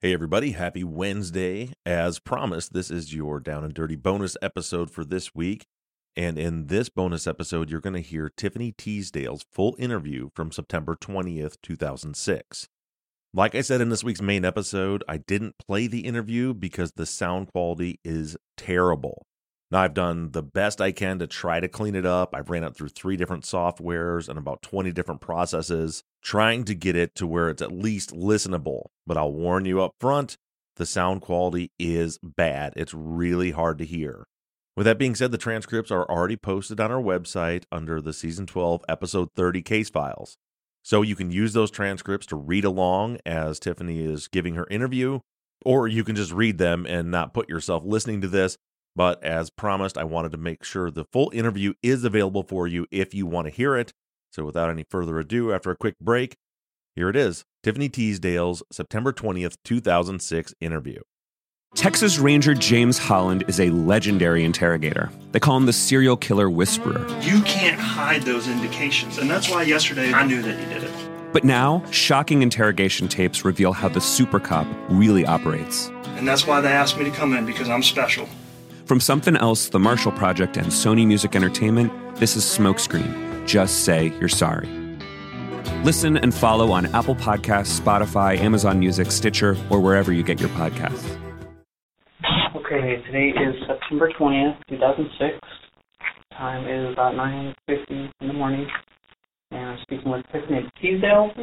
Hey, everybody. Happy Wednesday. As promised, this is your Down and Dirty bonus episode for this week. And in this bonus episode, you're going to hear Tiffany Teasdale's full interview from September 20th, 2006. Like I said in this week's main episode, I didn't play the interview because the sound quality is terrible. Now, I've done the best I can to try to clean it up. I've ran it through 3 different softwares and about 20 different processes, trying to get it to where it's at least listenable. But I'll warn you up front, the sound quality is bad. It's really hard to hear. With that being said, the transcripts are already posted on our website under the Season 12, Episode 30 case files. So you can use those transcripts to read along as Tiffany is giving her interview, or you can just read them and not put yourself listening to this. But as promised, I wanted to make sure the full interview is available for you if you want to hear it. So without any further ado, after a quick break, here it is, Tiffany Teasdale's September 20th, 2006 interview. Texas Ranger James Holland is a legendary interrogator. They call him the serial killer whisperer. You can't hide those indications, and that's why yesterday I knew that you did it. But now, shocking interrogation tapes reveal how the super cop really operates. And that's why they asked me to come in, because I'm special. From Something Else, The Marshall Project, and Sony Music Entertainment, this is Smokescreen. Just say you're sorry. Listen and follow on Apple Podcasts, Spotify, Amazon Music, Stitcher, or wherever you get your podcasts. Okay, today is September 20th, 2006. Time is about 9:50 in the morning. And I'm speaking with Tiffany Teasdale.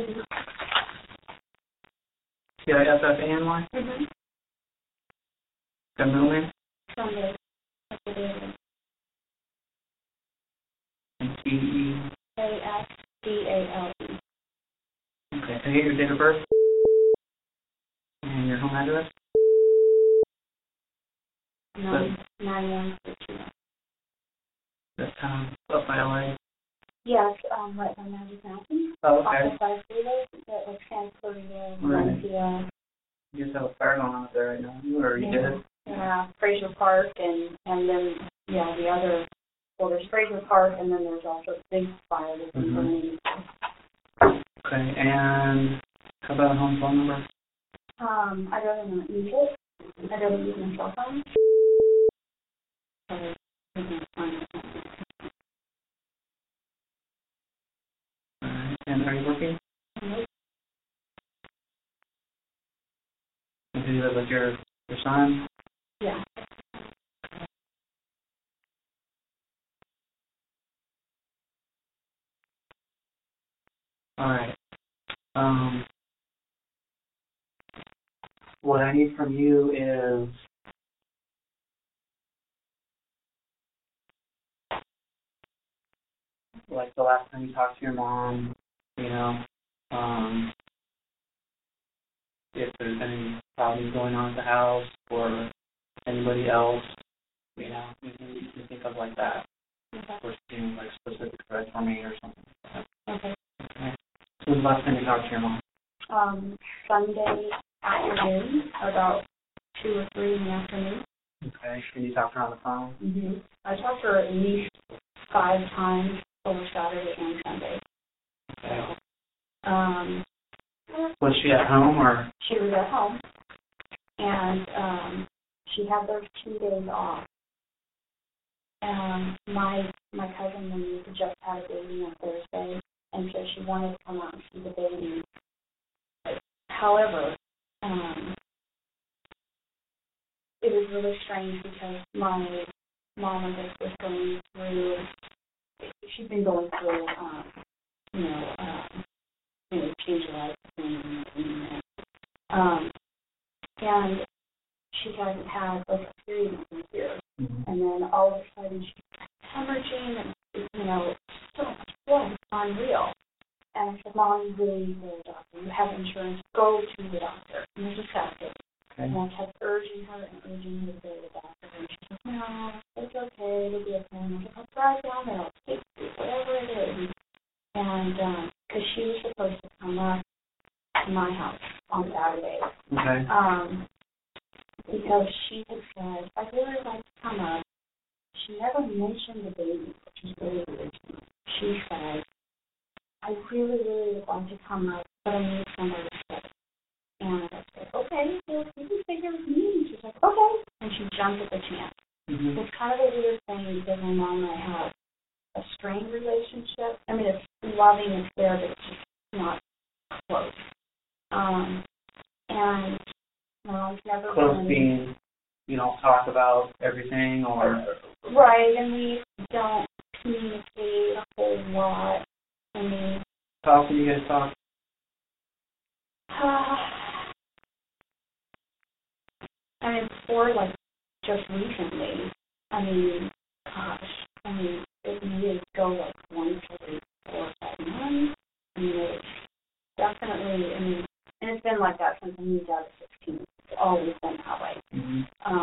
T-I-F-F-A-N-Y? Mm-hmm. Got a middle name? Sunday. That's what it is. And T-E. A-S-D-A-L-E. Okay, can I get your date of birth? And your home address? 9162. That's up by LA. Yes, right by Magic Mountain. Oh, Off okay. the fire freeway that was transferring in Right. Valencia. You just have a fire going on out there right now. Or you did it? Yeah, Fraser Park and then, yeah, the other, well, there's Fraser Park and then there's also a big fire that's been burning. Okay, and how about a home phone number? I don't even use it. I don't use my cell phone. So, And are you working? And do you live with your son? Yeah. All right. What I need from you is like the last time you talked to your mom, if there's any problems going on at the house or anybody else, you can think of like that. Or like specific threats for me or something like that. Okay. Okay. So when's the last time you talked to your mom? Sunday afternoon, about 2 or 3 in the afternoon. Okay. Can you talk to her on the phone? Mm-hmm. I talked to her at least 5 times over Saturday and Sunday. Okay. Was she at home or? She was at home, and she had those 2 days off. My cousin Monique just had a baby on Thursday, and so she wanted to come out and see the baby. However, it was really strange because my mom, I guess, was going through. She's been going through, change of life and she hadn't had like a period in years. Mm-hmm. And then all of a sudden she's hemorrhaging and, so much blood. It's unreal. And I said, Mom, you really need to go to the doctor. You have insurance. Go to the doctor. And I just got it. Okay. And I kept urging her to go to the doctor. And she said, no, it's okay. It'll be okay. And I said, I'll drive down there. I'll take you, whatever it is. And because she was supposed to come up to my house on Saturday. Okay. Because she had said, I'd really like to come up. She never mentioned the baby, which is really weird to me. She said, I really, really would like to come up, but I need somebody to stay. And I said, okay, jumped at the chance. Mm-hmm. It's kind of a weird thing because my mom and I have a strained relationship. I mean, it's loving, it's there, but it's just not close. And my mom's never Close been... being, you don't talk about everything or... Right, and we don't communicate a whole lot. I mean... How often do you guys talk? I mean, before, like, just recently, I mean, gosh, I mean, it needed to go, like, once every 4 or 5 months. I mean, it's definitely, I mean, and it's been like that since I moved out at 16. It's always been that way. Mm-hmm.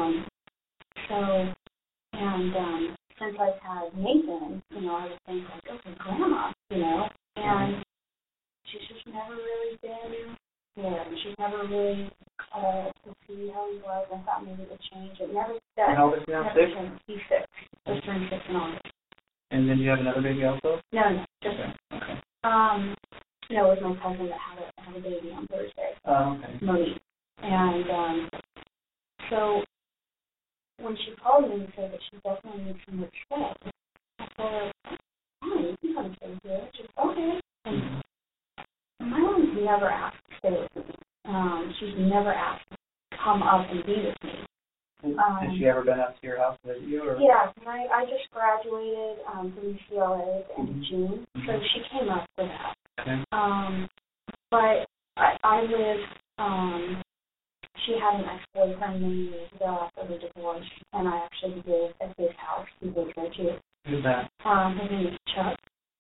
Since I've had Nathan, you know, I would think, like, okay, Grandma, you know, and she's just never really been there. She's never really called to see how he was. I thought maybe it would change. It never does. How old is he now? 6? He's 6. He's turning 6 in August. And then you have another baby also? No, just okay. No, it was my cousin that had a baby on Thursday. Oh, okay. Monique. And so when she called me and said that she definitely needs some more stay, I told her, fine, you can come stay here. She said, okay. And my mom's never asked to stay with me. She's never asked to come up and be with me. Has she ever been up to your house to visit you? Or? Yeah, I just graduated from UCLA at the end of June, so she came up for that. Okay. But I lived, she had an ex-boyfriend many years ago after the divorce, and I actually lived at his house. He lived there too. Who's that? His name is Chuck.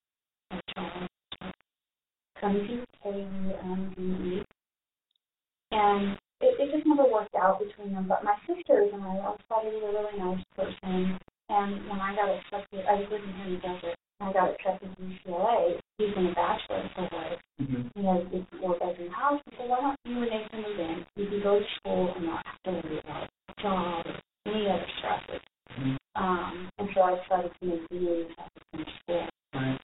K-U-M-D-E. And it just never worked out between them. But my sisters and I always thought he was a really nice person. And when I got accepted, I was living here in the desert. I got accepted to UCLA. He's been a bachelor for life. Mm-hmm. He has a 4-bedroom house. I said, why don't you and Nathan move in? You can go to school and not have to worry about a job or any other stresses. Mm-hmm. And so I decided to make the move after finish school. Right.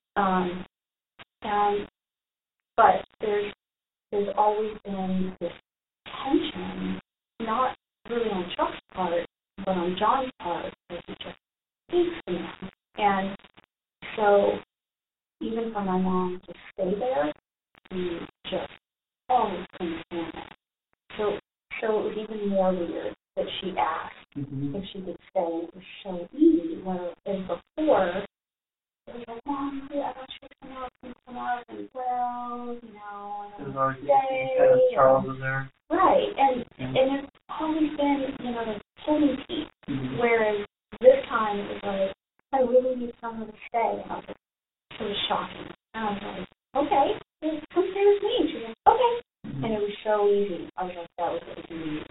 But there's always been this tension, not really on Chuck's part, but on John's part, because he just hates the man. And so even for my mom to stay there, she just always couldn't stand that. So it was even more weird that she asked if she could stay. It was so easy, whereas before, it was like, Mom, I thought she was going to come up, and well, you know, it was always because Charles was there. Right, and it's always been, you know, the holding teeth, whereas this time it was like, I really need someone to stay. And I was like, it was shocking. And I was like, okay, come stay with me. And she was like, okay. And it was so easy. I was like, that was what we needed.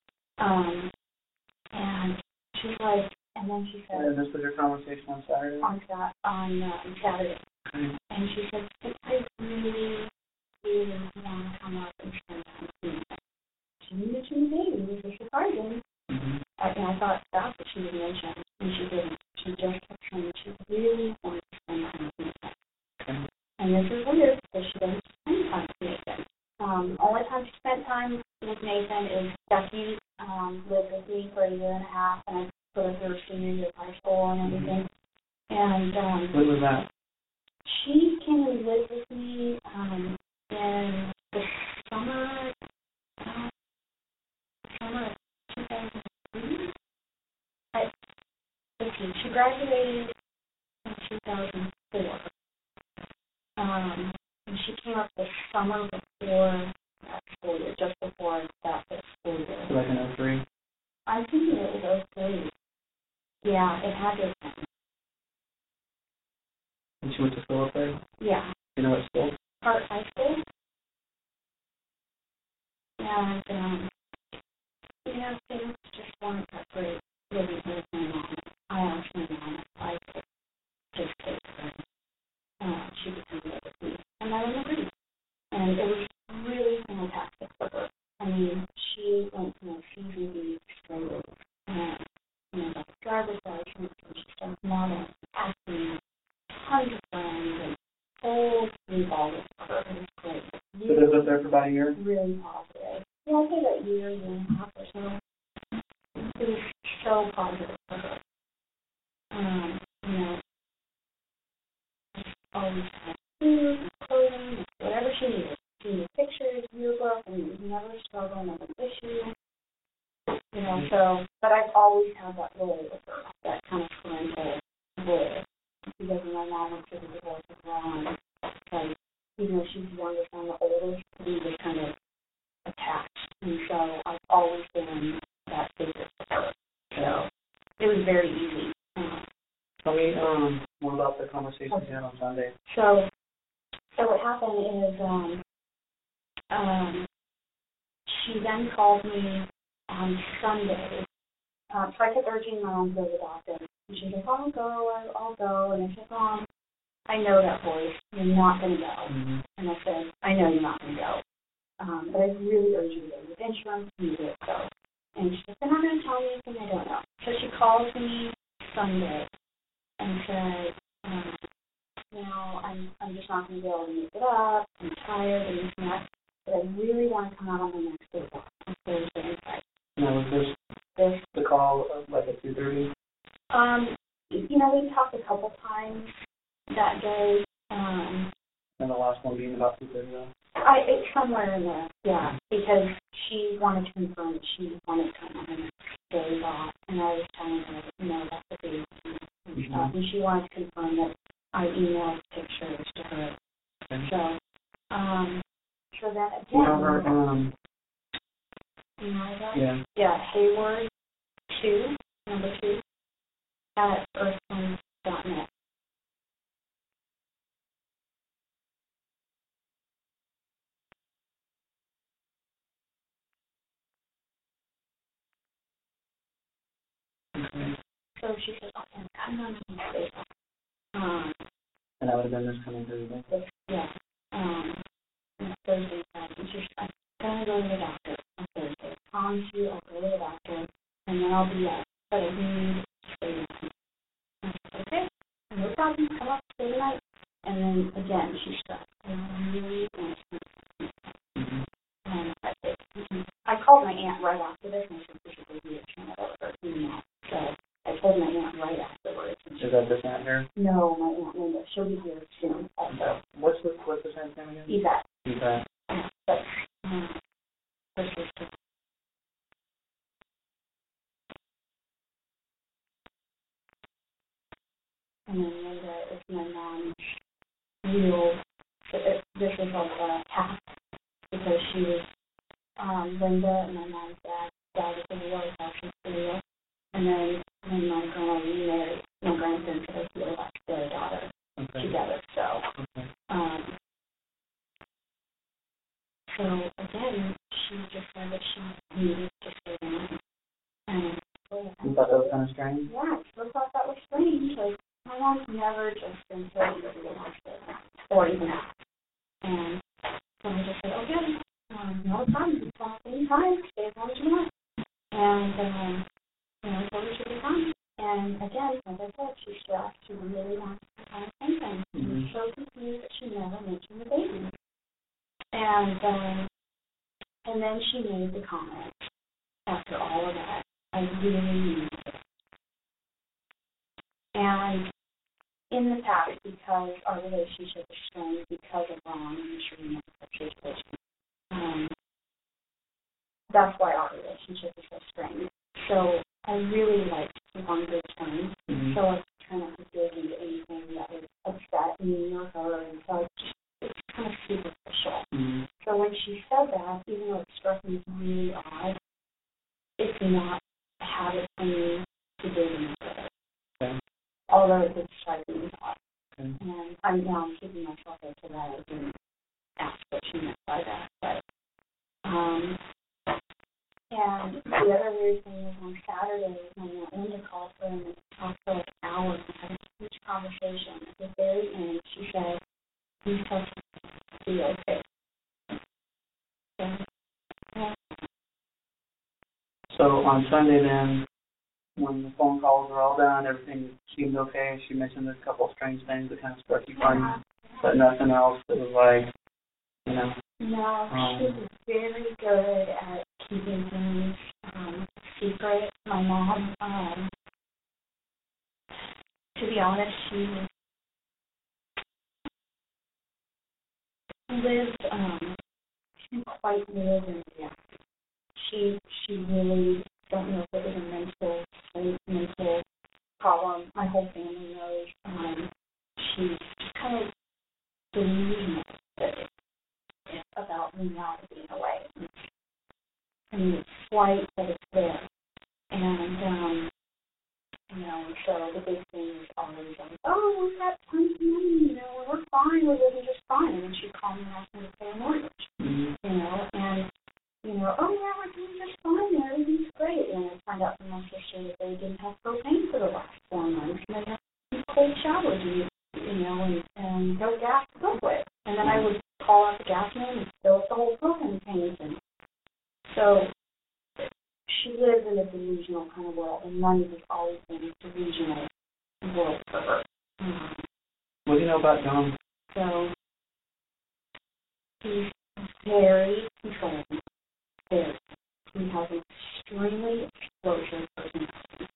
And she's like, and then she said, this was your conversation on Saturday? On Saturday. Okay. And she said, I really, really want to come up and spend time with you. She knew that she was baby, which was surprising. Mm-hmm. And I thought that's what she would mention, and she didn't. She just kept saying she really wanted to spend time with Nathan. Okay. And this is weird because she doesn't spend time with Nathan. Only time she spent time with Nathan is Becky lived with me for 1.5 years, and I put her through senior year of high school and everything. And when was that? She came and lived with me in the summer of 2003. She graduated in 2004. And she came up the summer before that school year, just before that school year. So like in 03? I think it was 03. Yeah, it had to have been. And she went to school up there? Yeah. You know what school? Hart High School. And, things just weren't that great living with my mom. I asked my mom if I could just take her. She could come live with me. And I agreed. And it was really fantastic for her. I mean, she went to a season B straight and, got a driver's license, and she started modeling, acting, tons of friends, and whole ball with her. It was great. So they lived there for about a year? Really positive. Yeah, I think a year and a half or so. It was so positive for her. You know, always had food, clothing, whatever she needed. She needed pictures, yearbook, and never struggle, never issue. You know, so, but I've always had that role with her, that kind of parental role. Because when my mom went through the divorce with Ron, like, even though she's the youngest and the oldest, we were kind of attached. And so I've always been that figure for her. So it was very easy. Tell me more about the conversation you had on Sunday. So what happened is she then called me on Sunday. So I kept urging Mom to go to the doctor. And she's like, I'll go. And I said, Mom, I know that voice. You're not going to go. Mm-hmm. And I said, I know you're not going to go. But I really urge you to go. With insurance, you need to go. And she said, they're not going to tell me anything I don't know. So she calls me Sunday and said, you know, I'm just not going to be able to make it up. I'm tired and this and that. But I really want to come out on the next day on Thursday and Friday. Now, was this the call like at 2:30? You know, we talked a couple times that day. And the last one being about 2:30 though? It's somewhere in there, yeah, because she wanted to confirm that she wanted to come on the next day off, and I was telling her, you know, that's the big and stuff, and she wanted to confirm that I emailed pictures to her. Okay. So that again. Whatever, you know that? yeah. Yeah, Hayward 2, number 2, at earthfund.net. Okay. So she said, okay, I'm on the next day. And that would have been this coming Thursday? Yeah. Thursday, Friday. And she said, I'm going to go to the doctor on Thursday. I promise you I'll go to the doctor, and then I'll be up. But I need to stay the night. I said, okay, no problem. Come up, stay the night. And then, again, she stressed. I really want to spend some time. And I called my aunt right after this, and I said, we should go do a turn over her email. So I told my aunt right afterwards. Is that this aunt here? No, my aunt Linda. She'll be here soon also. What's this aunt's name again? Yvette. Yvette. But, her sister. And then Linda is my mom's real, this is like a half, because she was, Linda and my mom's dad was in the war, was actually real. And then when my grandma remarried, my grandson said he left their daughter together. So again, she just said that she needed to stay the night. And you thought that was kind of strange? yeah, I still thought that was strange. Like, my mom's never just been so eager to get hospital or even out. And so I just said, okay, no problem. You call anytime, stay as long as you want. And you know, so we should be fine. And again, like I said, she stressed. She really wants to kind of something. She was so confused that she never mentioned the baby. And then she made the comment after all of that, I really need it. And in the past, because our relationship is strained because of Ron, I'm sure you know that situation, that's why our relationship is so strained. So I really like to keep on good terms. So I try not to dig into anything that would upset me or her, and so it's kind of superficial. So when she said that, even though it struck me really odd, it's not a habit for me to dig into it. Okay. Although it did strike me odd. Okay. And I'm now keeping myself up to that. I didn't ask what she meant by that. But, and the other weird thing was on Saturday, when Linda called her and talked for like hours and had a huge conversation. At the very end, she said, please tell me to be okay. So on Sunday then, when the phone calls were all done, everything seemed okay. She mentioned a couple of strange things that kind of struck you funny, but nothing else that was like, you know. No, she was very good at keeping things secret. My mom she lived, she didn't quite live in reality. She really, don't know if it was a mental problem. My whole family knows. She's just kind of delusional about reality in a way. I mean, it's slight, but it's there. And, so the big thing is always like, oh, we've got tons of money, we're fine, we're living just fine. And then she'd call me and ask me to pay a mortgage, and, oh, yeah, we're doing just fine, and everything's great. And I find out from my sister that they didn't have propane for the last 4 months, and they had cold showers, and no gas to cook with. And then I would call out the gas man and fill up the whole propane tank. And so she lives in a delusional kind of world, and money has always been a delusional world for her. What do you know about John? So he's very controlling. He has an extremely explosive personality.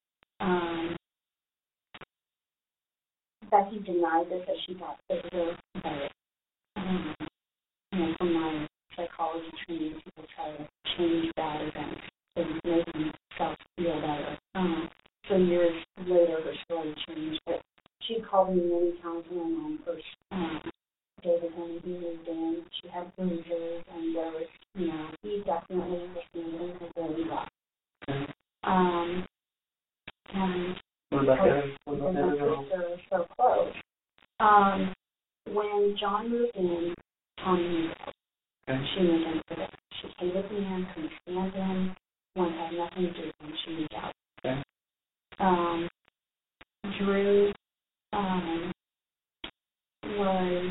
Becky denied this, that she thought it was better. From my psychology training, people try to change bad events so you make themselves feel better. So years later, her story changed, but she called me many times when my mom first dated him. He moved in. She had bruises, and there was, he definitely was feeling her very well. And What about my sister was so close. When John moved in, Tommy moved out. She moved in for that. She hated the man, couldn't stand him, wanted to have nothing to do with him. She moved out. Drew was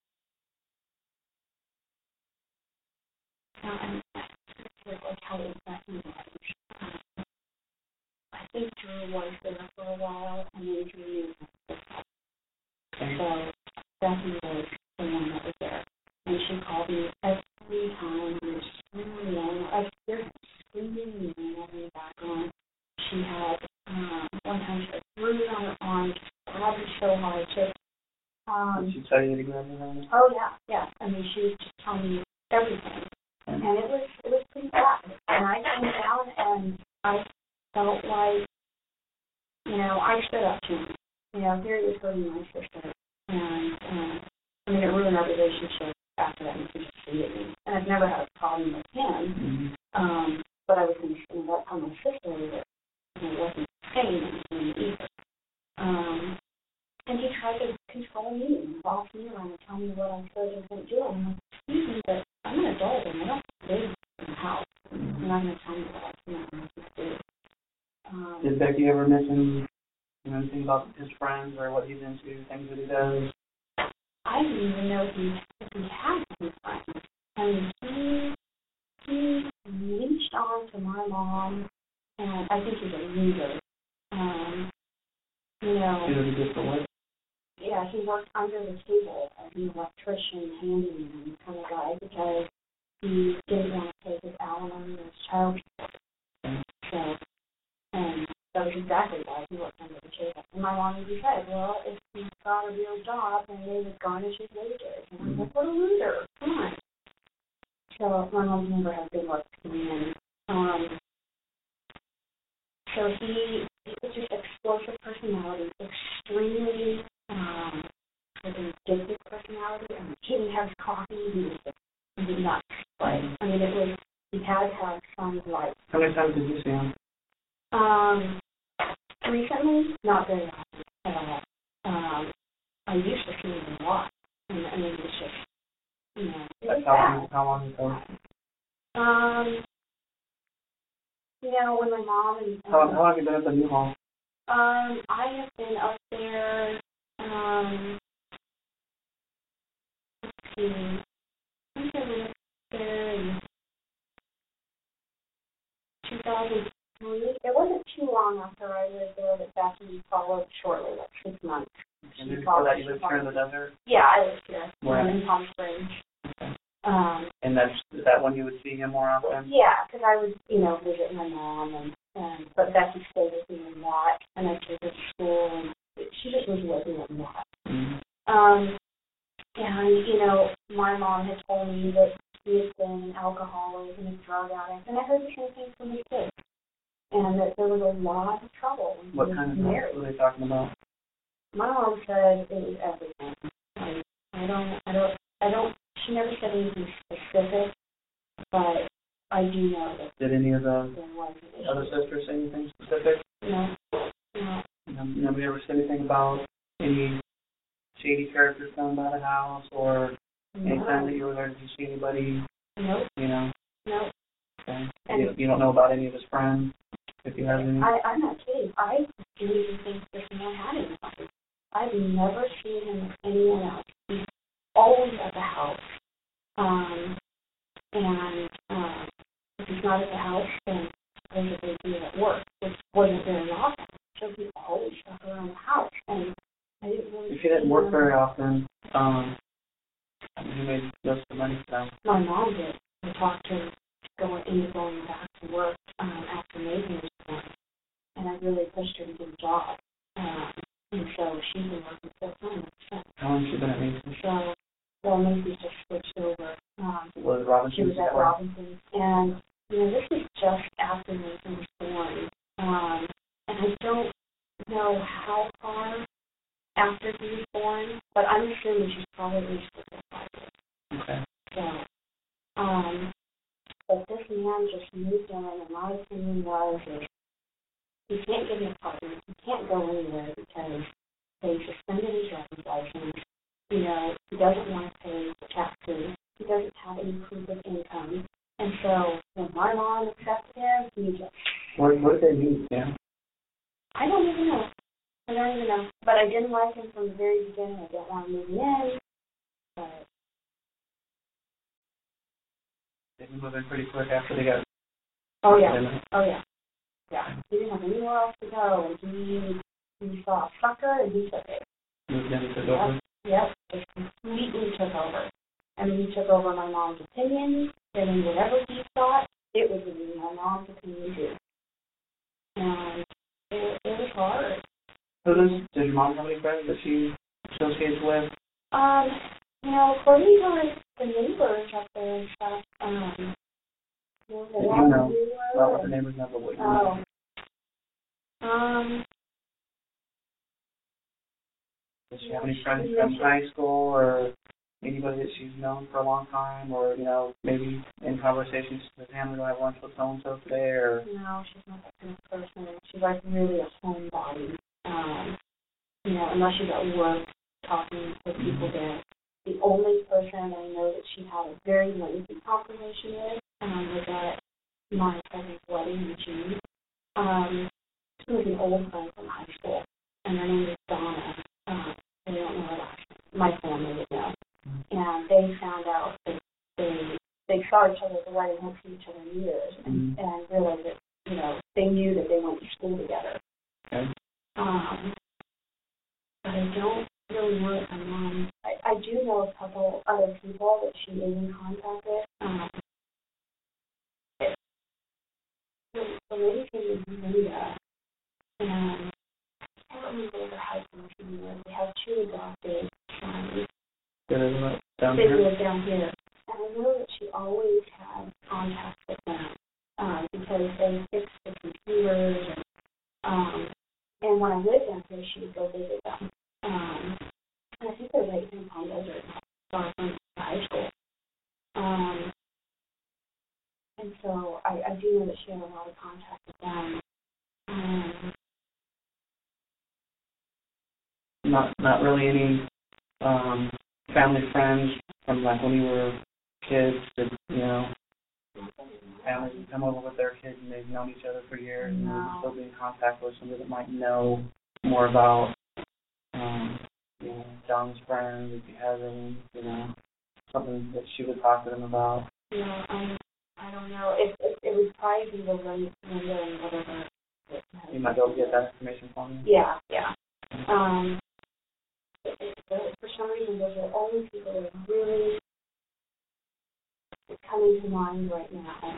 how old that he was. I think Drew was there for a while, and then Drew moved out. So Becky was the one that was there. And she called me every time and was screaming. I hear her screaming in the background. She had, one time she had a bruise on her arm, just grabbed me so hard. Did she tell you to grab your arm? Oh, yeah. I mean, she was just telling me everything. And it was pretty bad. And I came down and I felt like, I stood up to him. Here he was hurting my sister. And, it ruined our relationship after that, and he just hated me. And I've never had a problem with him. But I was going to stand up for my sister that wasn't saying anything either. And he tried to control me and boss me around and tell me what I could and couldn't do. I'm like, excuse me, but I'm an adult and I don't live in the house. You're not going to tell me what I can and can't do. Did Becky ever mention anything about his friends or what he's into, things that he does? I didn't even know if he had any friends. I mean, he leached on to my mom, and I think he's a leader. He was just a what? Yeah, he worked under the table as an electrician, handyman kind of guy because he didn't want to pay his alimony or his child support. So, and that was exactly why he worked under the table. And my mom even said, well, if he's got a real job, then they would garnish his wages. And I'm like, what a loser. Come on. So my mom's never had good luck coming in. So he was just explosive personality, extremely with an addictive personality. I mean, he didn't have coffee, he was nuts. Like, he had to have some life. How many times did you see him? Recently, not very often at all. I used to see him a lot. And it was just, How long ago? When my mom and... How long have you been at the new home? I have been up there, let's see, I think I went up there in 2003. It wasn't too long after I lived there that Becky followed shortly, like 6 months. And before that, you lived here in the desert? Yeah, I lived here. Where? In Palm Springs. Okay. And is that when you would see him more often? Yeah, because I would, visit my mom, but Becky stayed with me a lot, and I took her to school, and she just just was living in that. Mm-hmm. And, you know, my mom had told me that he had been an alcoholic and a drug addict, and I heard the same thing from his kids, and that there was a lot of trouble when What he kind was of married. drugs were they talking about? My mom said it was everything. Like, I don't, she never said anything specific, but I do know that Did any of the there was an issue. other sisters say anything specific? No. Nobody ever said anything about any shady characters coming by the house, or anytime that you were there, did you see anybody, Nope. you know? Nope. Okay. And You don't know about any of his friends, if you have any? I'm not kidding. I didn't even think this man had anybody. I've never seen him with anyone else. He's always at the house. And if he's not at the house, then supposedly he's at work, which wasn't very often. So he always stuck around the house. And I didn't really If he didn't work very often, he made most of the money for them. My mom did. We talked to her going back to work after Nathan was born. And I really pushed her to get a job. And so she's been working full-time since. How long has she been at Mason? So, well, Macy's just switched over. Was it Robinson? She was at Robinson's. And, you know, this was just after Nathan was born. And I don't know how far after he was born, but I'm assuming she's probably still 5 years. Okay. So, but this man just moved in, and my opinion was that he can't get an apartment, he can't go anywhere because they suspended his driver's license. You know, he doesn't want to pay taxes. He doesn't have any proof of income. And so when my mom accepted him, he just... What did they meet, yeah? I don't even know. But I didn't like him from the very beginning. I didn't want to move him in. But... They moved in pretty quick after they got... Oh, yeah. Yeah. He didn't have anywhere else to go. He saw a sucker, and he took it. Moved in and took over? Yep. Just completely took over. I mean, he took over my mom's opinion, and then whatever he thought, it was going to be my mom's opinion, too. And it was hard. Does your mom have any friends that she associates with? You know, according to the neighbors up there and stuff, What do you know about what the neighbors know, but what you know? Does she have any friends from high school, or anybody that she's known for a long time, or, you know, maybe in conversations with him, we're going to have lunch with so-and-so today, or... No, she's not that kind of person. She's like really a homebody. You know, unless she's at work talking with people there. The only person I know that she had a very lengthy conversation with was at my cousin's wedding in June. She was an old friend from high school, and her name is Donna. I don't know her last name. My family would know. And they found out that they saw each other at the wedding, hadn't seen each other in years, and realized that, you know, they knew that they went to school together. Okay. But I don't really know if my mom... I do know a couple other people that she is in contact with. The lady came to Linda, and I can't remember what her husband was. They have 2 adopted sons. They live down They here? live down here. And I know that she always had contact with them because they fixed the computers. And when I lived down here, she would go visit them. And I think they're right in Ponderosa, far from high school. And so I do know that she had a lot of contact with them. Not really any family friends from, like, when you were kids that, you know, families would come over with their kids and they've known each other for years and still be in contact with somebody that might know more about, you know, John's friends, if he has any, you know, something that she would talk to them about. Yeah, I don't know. It would probably be the Linda and whatever. You might be able to get that information from me. Yeah. For some reason, those are only people that are really coming to mind right now.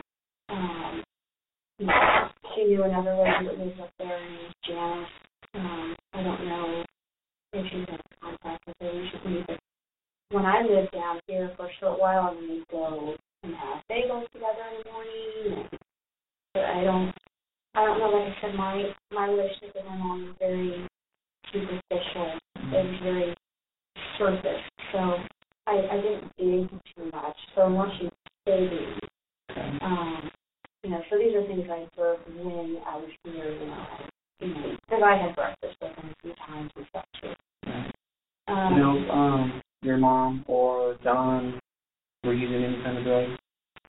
She knew another lady that lives up there named Janice. I don't know if she's in contact with her recently. But when I lived down here for a short while, and we'd go and have bagels together in the morning. But I don't know. Like I said, my relationship with my mom was very superficial. It was very surface. So I didn't dig too much. So unless you baby, so these are things I observed when I was here, because I had breakfast with them a few times and stuff too. Your mom or John were using any kind of drugs?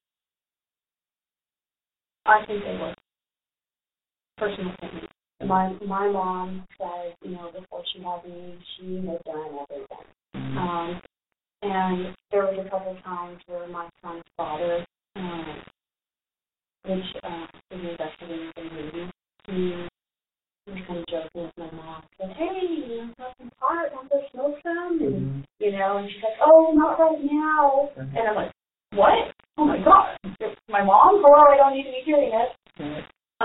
I think they were. Personal opinion. My mom said, before she had me, she had done everything. And there was a couple of times where my son's father, which is investigating the movie, he was kind of joking with my mom. Said, hey, got some pot, want to smoke some? And, and she's like, oh, not right now. And I'm like, what? Oh, my God. My mom? Hello, I don't need to be hearing it.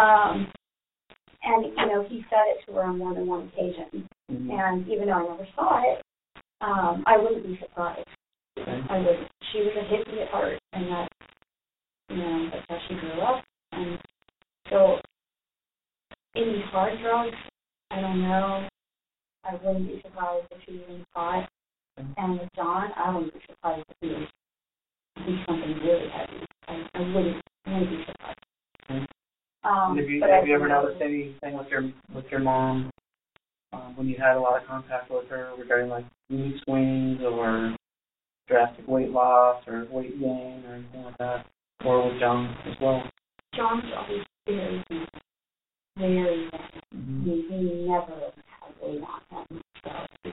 And, he said it to her on more than one occasion. And even though I never saw it, I wouldn't be surprised. I wouldn't. She was a hippie at heart, and that's how she grew up. And so, any hard drugs, I don't know. I wouldn't be surprised if she was in pot. And with John, I wouldn't be surprised if he was something really heavy. I wouldn't be surprised. Have you ever noticed anything with your mom when you had a lot of contact with her regarding like mood swings or drastic weight loss or weight gain or anything like that? Or with John as well? John's always very thin. Very thin. He never had weight on him. So,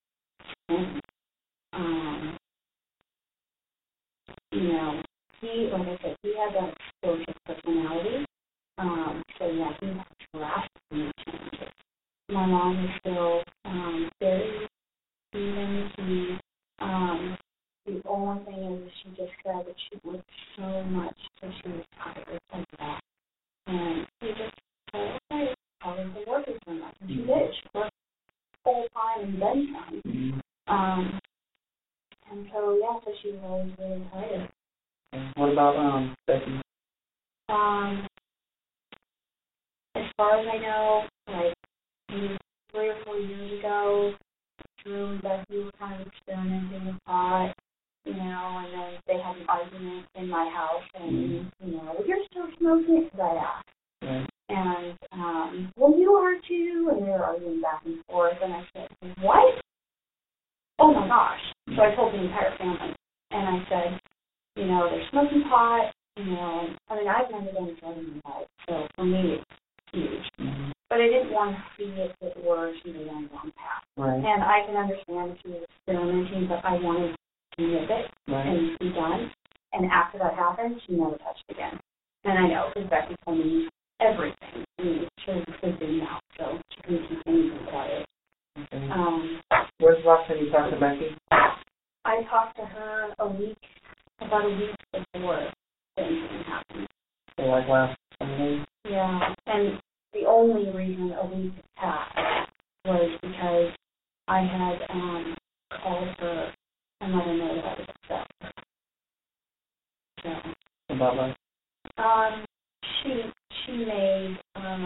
he, like I said, he had that explosive personality. So yeah, he had drastically changes. My mom is still very even. The only thing is she just said that she worked so much so she was tired like that. And he just said, okay, probably been working so much. And she did. She worked full time and then some. And so yeah, so she was always really tired. What about Becky? As far as I know, like maybe 3 or 4 years ago, Drew and Becky were kind of experimenting with pot, and then they had an argument in my house, and, you're still smoking? Because I asked. And, well, you are too, and they were arguing back and forth, and I said, what? Oh my gosh. So I told the entire family, and I said, they're smoking pot, I've never done drugs in my life, so for me it's huge. But I didn't want to see it get worse and go down the wrong path. Right. And I can understand if she was experimenting, but I wanted to nip it and be done. And after that happened, she never touched again. And I know, because Becky told me everything. She was sleeping now, so she couldn't keep anything quiet. Okay. Where's the last time you talked to Becky? I talked to her about a week before the incident happened. So like last Sunday? Yeah, and the only reason a week passed was because I had called her and let her know that I was upset. So, about what? She made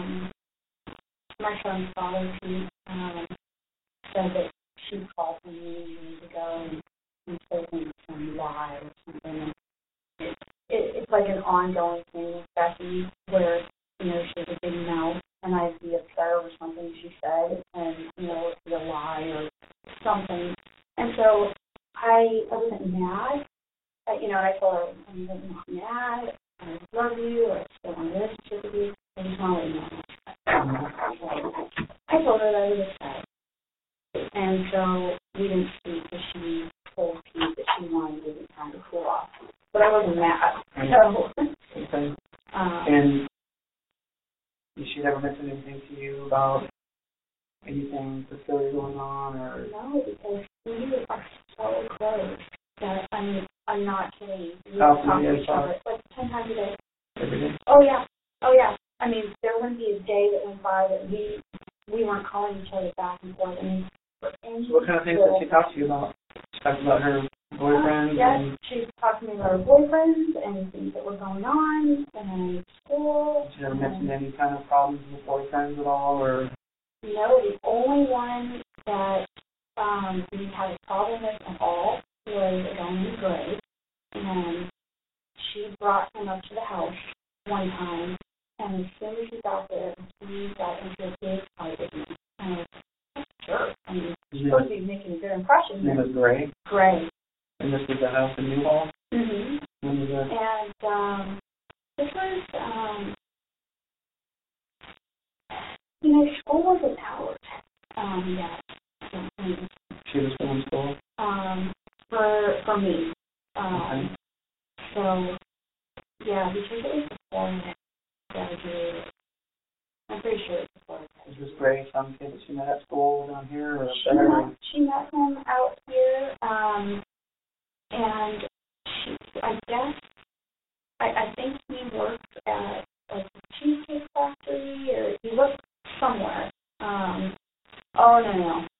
my son's father, Pete, said that she called him years ago and told him some lie or something. It's like an ongoing thing with Becky where, she has a big mouth and I'd be upset over something she said and, it'd be a lie or something. And so I wasn't mad. And I told her, I'm not mad. I love you. I still want a relationship with you. I just want to let you know. I told her that I was upset. And so we didn't speak because she told Pete that she wanted to kind of cool off. But I wasn't mad. So, okay. And did she ever mention anything to you about anything particularly going on? Or? No, because we are so close that I'm not kidding. We How talk many to days each other like 10 times a day. Every day? Oh yeah. There wouldn't be a day that went by that we weren't calling each other back and forth. for any. So what kind of things did she talk to you about? She talked about her boyfriend? Yes, she talked to me about her boyfriends and things that were going on and school. Did she ever mention any kind of problems with boyfriends at all, or? No, the only one that we had a problem with at all was a guy named Gray, and she brought him up to the house one time, and as soon as he got there, he got into a big fight with me. And I was like, sure. I mean, he's supposed to be making a good impression. His name was Gray? Gray. And this was the house in Newhall? Mm-hmm. When was that? And this was, school wasn't out yet. She was still in school? For me. Okay. So, yeah, because it was before I graduated. I'm pretty sure it was before I graduated. Is this Gray some kid that she met at school down here, or She met him out here, and I think he worked at like the Cheesecake Factory, or he worked somewhere. No.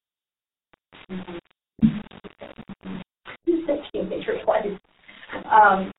Teenager life.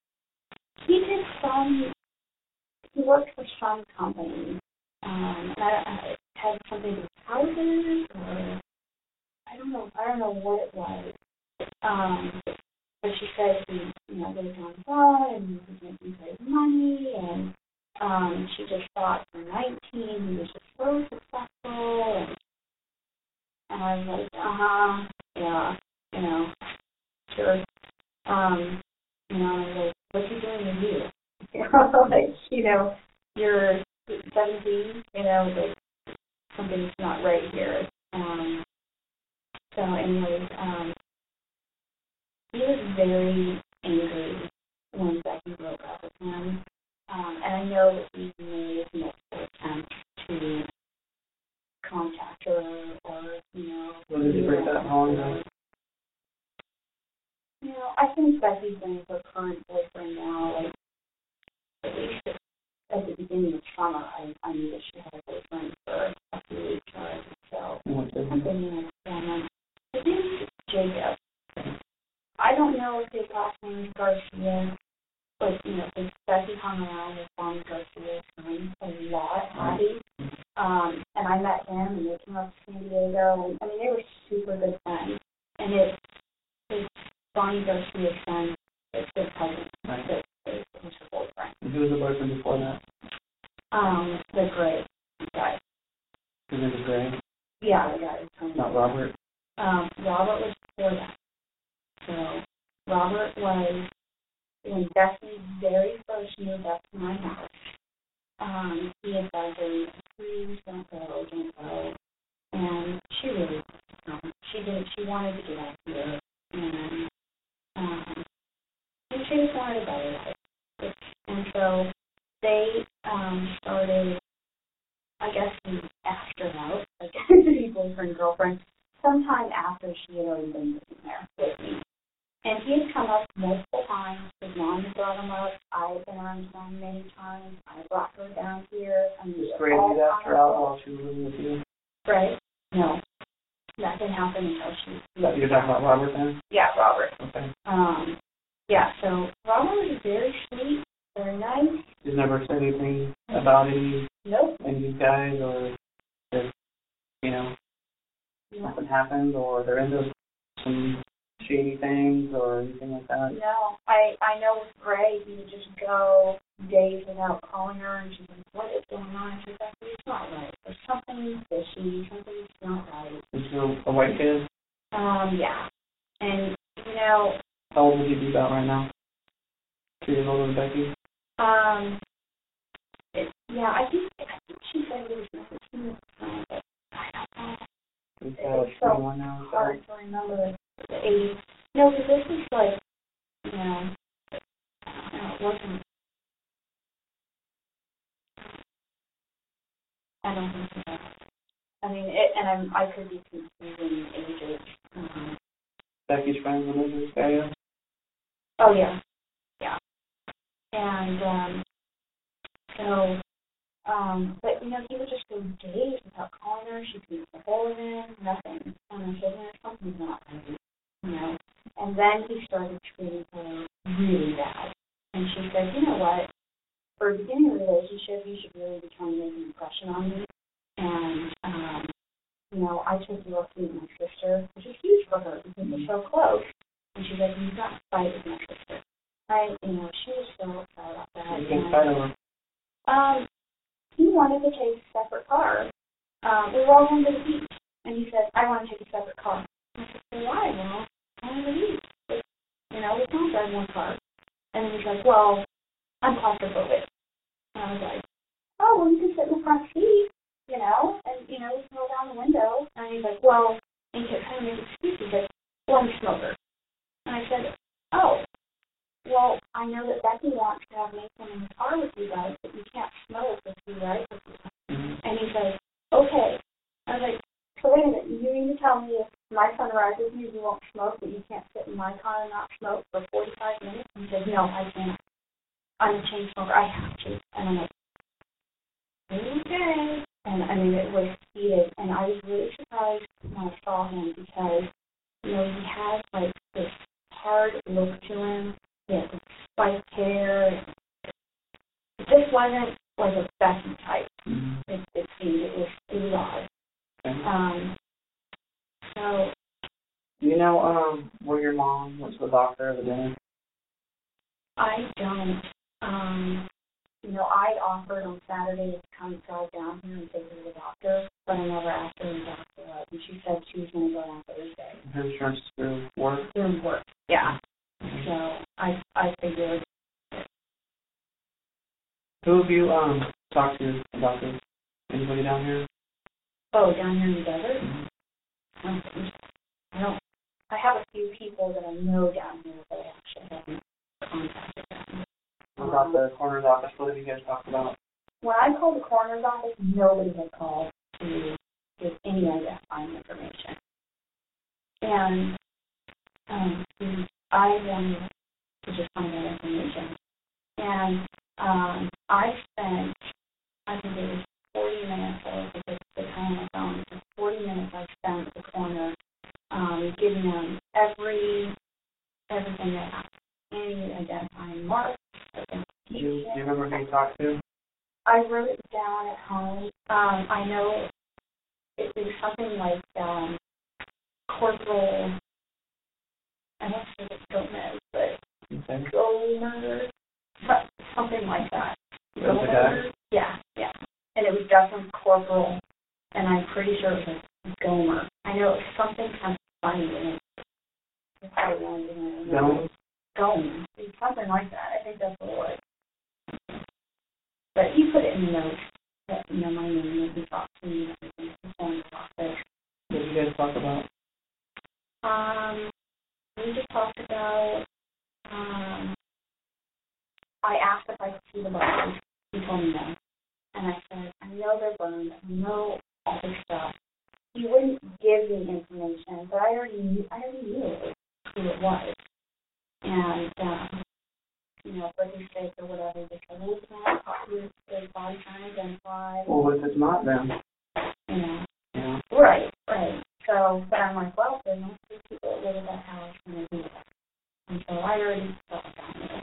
He worked for some company. It had something to do with houses, or I don't know what it was. But she said he, lived on God and he was making great money, and she just thought for 19 he was just so successful, and I was like, yeah, sure. I was like, what's he doing with you? You're 17, like, something's not right here. So anyways, he was very angry when Becky broke up with him. And I know that he made multiple attempts to contact her, or, When did he break up? How long ago? I think Becky's been with her current boyfriend now, like, at least at the beginning of summer. I knew that she had a boyfriend for a few weeks already, so I'm thinking it's 4 months. His name is Jacob. I don't know if his last name is Garcia, but, because Becky hung around with Bonnie Garcia's son a lot, Abby. And I met him, and they came up to San Diego, and, they were super good friends. And it's Bonnie Garcia's son, it's their cousin, that was her boyfriend. And who was the boyfriend before that? The Gray guy. His name was Gray? Yeah, the guy. Not Robert? Robert was before that. So, Robert was when Becky very first moved up to my house. He had begged her, please don't go. And she really, she wanted to get out here. And she just wanted a better life. And so they started, I guess, he asked her out, like, boyfriend, girlfriend, sometime after she had already been living there with me. And he had come up multiple times. His mom had brought him up. I had been around town many times. I brought her down here. Was Gray asked her out while she was living with you? Gray? No. That didn't happen until she... You're talking about Robert then? Yeah, Robert. Okay. Yeah, so Robert was very sweet, very nice. He's never said anything about any of you guys, or if, nothing happened, or they're into some shady things, or anything like that? No. I know with Gray, he would just go days without calling her, and she's like, what is going on? She's like, it's not right. There's something fishy, something's not right. Is he a white kid? Yeah. And, how old would he be about right now? 2 years older than Becky? Yeah, I think she said he was 19, but I don't know. He's 21 now. It's hard to remember the age. No, because this is like, I don't know, it wasn't. I don't think so. I mean, I could be confusing ages. Becky's friends with this guy? Oh, yeah. Yeah. And, so, But, he would just go days without calling her. She'd be the whole in, nothing. And I said, something's not right, And then he started treating her really bad. And she said, you know what? For a beginning of a relationship, you should really be trying to make an impression on me. And, I took you up to meet my sister, which is huge for her because we're so close. And she said, you've got to fight with my sister. She was so upset about that. You can fight over. He wanted to take a separate car. We were all going to the beach. And he said, I want to take a separate car. And I said, well, why? Well, I want to leave. We can't drive one car. And then he's like, well, I'm claustrophobic. And I was like, oh, well, you can sit in the front seat, and, we can roll down the window. And he's like, well, and he kept trying to make excuses. He's like, well, I'm a smoker. And I said, oh, well, I know that Becky wants to have Nathan in the car with you guys, but you can't smoke with you, right? And he said, okay. I was like, so wait a minute, you mean to tell me if my son arrives with you won't smoke, but you can't sit in my car and not smoke for 45 minutes? And he said, no, I can't. I'm a chain smoker. I have to. And I'm like, okay. And it was heated. And I was really surprised when I saw him because, he has like this hard look to him. He had this spiked hair. It just wasn't like a Becky type. It seemed it was odd. Okay. So. Do you know where your mom went to the doctor the day? I don't. I offered on Saturday to come drive down here and take her to the doctor, but I never asked her to the doctor up. And she said she was going to go on Thursday. Her insurance is through work? Through work, yeah. So I figured. Who have you talked to about this? Anybody down here? Oh, down here in the desert? I don't. I have a few people that I know down here that I actually haven't contacted them. What about the coroner's office? What have you guys talked about? When I called the coroner's office, nobody had called to give any identifying information. And I wanted to just find that information. And I spent, I think it was 40 minutes, I was at the time on my phone, for 40 minutes I spent at the corner giving them everything they have. Any identifying marks. Do you remember who you talked to? I wrote it down at home. I know it was something like Corporal, I don't know if it's Gomez, but Gomer, something like that. Gomer? Yeah. And it was definitely Corporal, and I'm pretty sure it was Gomer. I know it was something kind of funny in it. Gomer? Gomer. Something like that. I think that's what it was. But he put it in the notes that, my name would be talked to me and everything before the process. What did you guys talk about? We just talked about, I asked if I could see the bodies. He told me no. And I said, I know they're burned. I know all this stuff. He wouldn't give me information, but I already knew who it was. And, for his sake or whatever, they said, well, we can't talk to the body trying to identify. Well, what if it's not them? Yeah. Right. So, but I'm like, well, there's no two people that live at that house and they do that. And so I already felt down with it.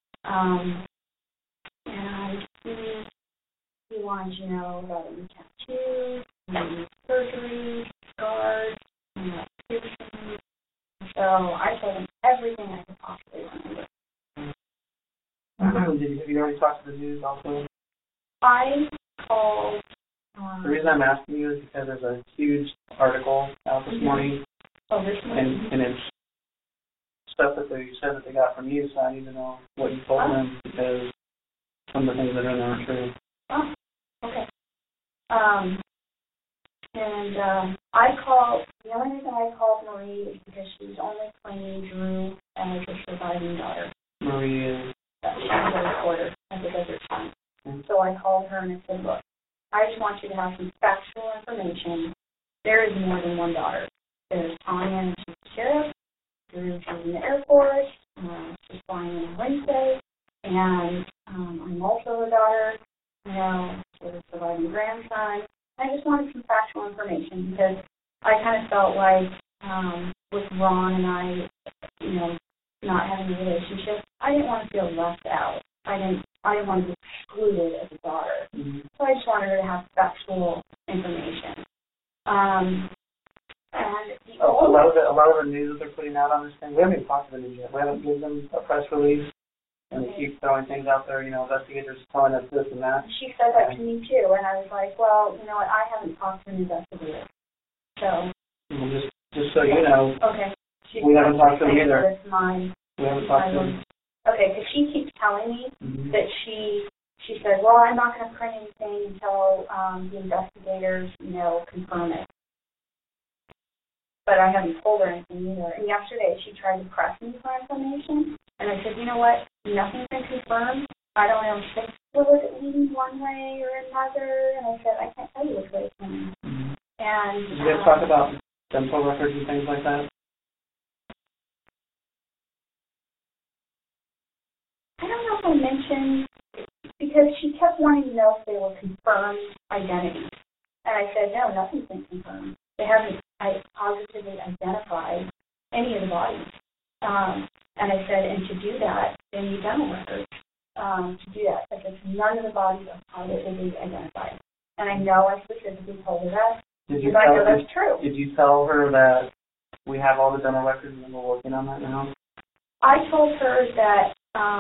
And he wanted to know about any tattoos, any surgery, scars, piercings. So I told him everything I could possibly remember. Have you already talked to the news also? I called. The reason I'm asking you is because there's a huge article out this morning. Oh, this morning? And it's stuff that they said that they got from you, so I need to know what you told them because some of the things that are in there aren't true. Oh, okay. I called, the only reason I called Marie is because she was only claiming Drew as a surviving daughter. Marie is? She was a reporter at the Desert Sun. So I called her and I said, look, I just want you to have some factual information. There is more than one daughter. There's Tanya, and she's a sheriff. Drew, she's in the Air Force. She's flying in on Wednesday. And I'm also a daughter. she was a surviving grandson. I just wanted some factual information because I kind of felt like with Ron and I, not having a relationship, I didn't want to feel left out. I didn't want to be excluded as a daughter. Mm-hmm. So I just wanted her to have factual information. And a lot of the news that they're putting out on this thing, we haven't even talked to the news yet. We haven't given them a press release, and they keep throwing things out there. Investigators telling us this and that. She said that to me too, and I was like, well, you know what? I haven't talked to an investigator, so. Just so you know. Okay. We haven't talked to them either. We haven't talked to them. Okay, because she keeps telling me that she said, well, I'm not going to print anything until the investigators, confirm it. But I haven't told her anything either. And yesterday she tried to press me for information, and I said, you know what? Nothing's been confirmed. I don't know if was it leaning one way or another, and I said, I can't tell you which way it's leaning. Mm-hmm. And did you guys talk about dental records and things like that? I don't know if I mentioned, because she kept wanting to know if they were confirmed identities. And I said, no, nothing's been confirmed. They haven't positively identified any of the bodies. And I said, and to do that, they need dental records to do that, because none of the bodies are positively identified. And I know I specifically told her that. Because I know that's true. Did you tell her that we have all the dental records and we're working on that now? I told her that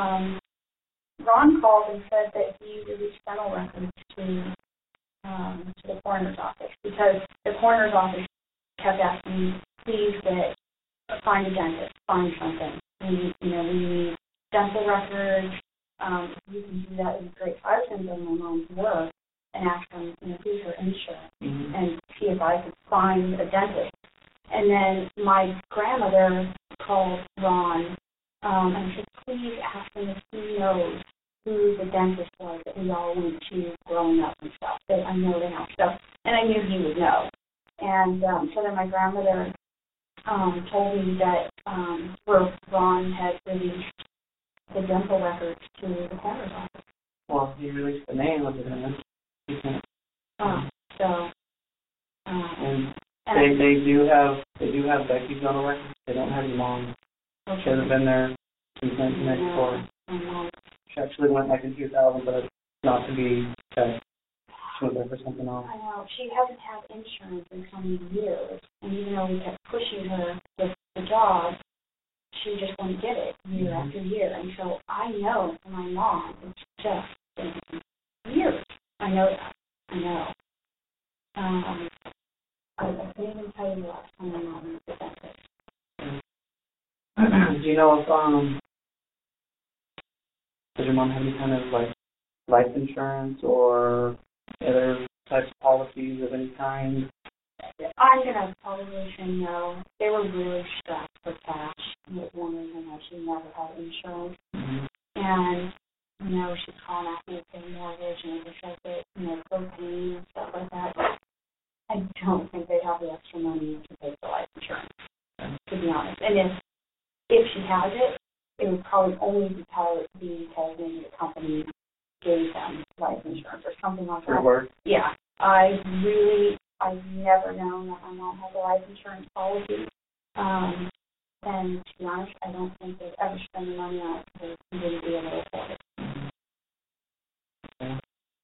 Ron called and said that he released dental records to the coroner's office, because the coroner's office kept asking me, please find a dentist, find something. We need dental records. You can do that, would be great. I was going to go to my mom's work and ask them, who's her insurance, and see if I could find a dentist. And then my grandmother called Ron, and I said, please ask him if he knows who the dentist was that we all went to growing up and stuff. That I know they have stuff, and I knew he would know. And so then my grandmother told me that where Ron had released the dental records to the coroner's office. Well, he released the name of the dentist. And they do have Becky's dental records. They don't have your mom. Okay. She hasn't been there since 1994. She actually went in 2000, but not to be checked. She went there for something else. I know. She hasn't had insurance in so many years, and even though we kept pushing her with the job, she just wouldn't get it year after year. And so I know for my mom, it's just been years. I know that. I know. I can't even tell you the last time my mom was the dentist. Do you know if does your mom have any kind of life insurance or other types of policies of any kind? I'm gonna probably say no. They were really strapped for cash. It was one reason why she never had insurance. Mm-hmm. And she's calling after me to pay mortgage and just like cocaine and stuff like that. I don't think they'd have the extra money to pay for life insurance, to be honest. And if she has it, it would probably only be because maybe the company gave them life insurance or something like that. For work? Yeah. I've never known that my mom has a life insurance policy. And to be honest, I don't think they'd ever spend the money on it because they wouldn't be able to afford it. Okay.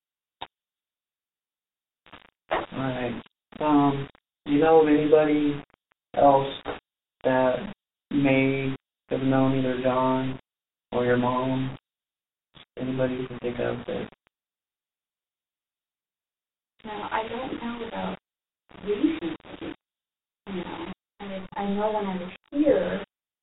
All right. Do you know of anybody else that may have known either John or your mom? Anybody you can think of that? No, I don't know about recently. I know when I was here,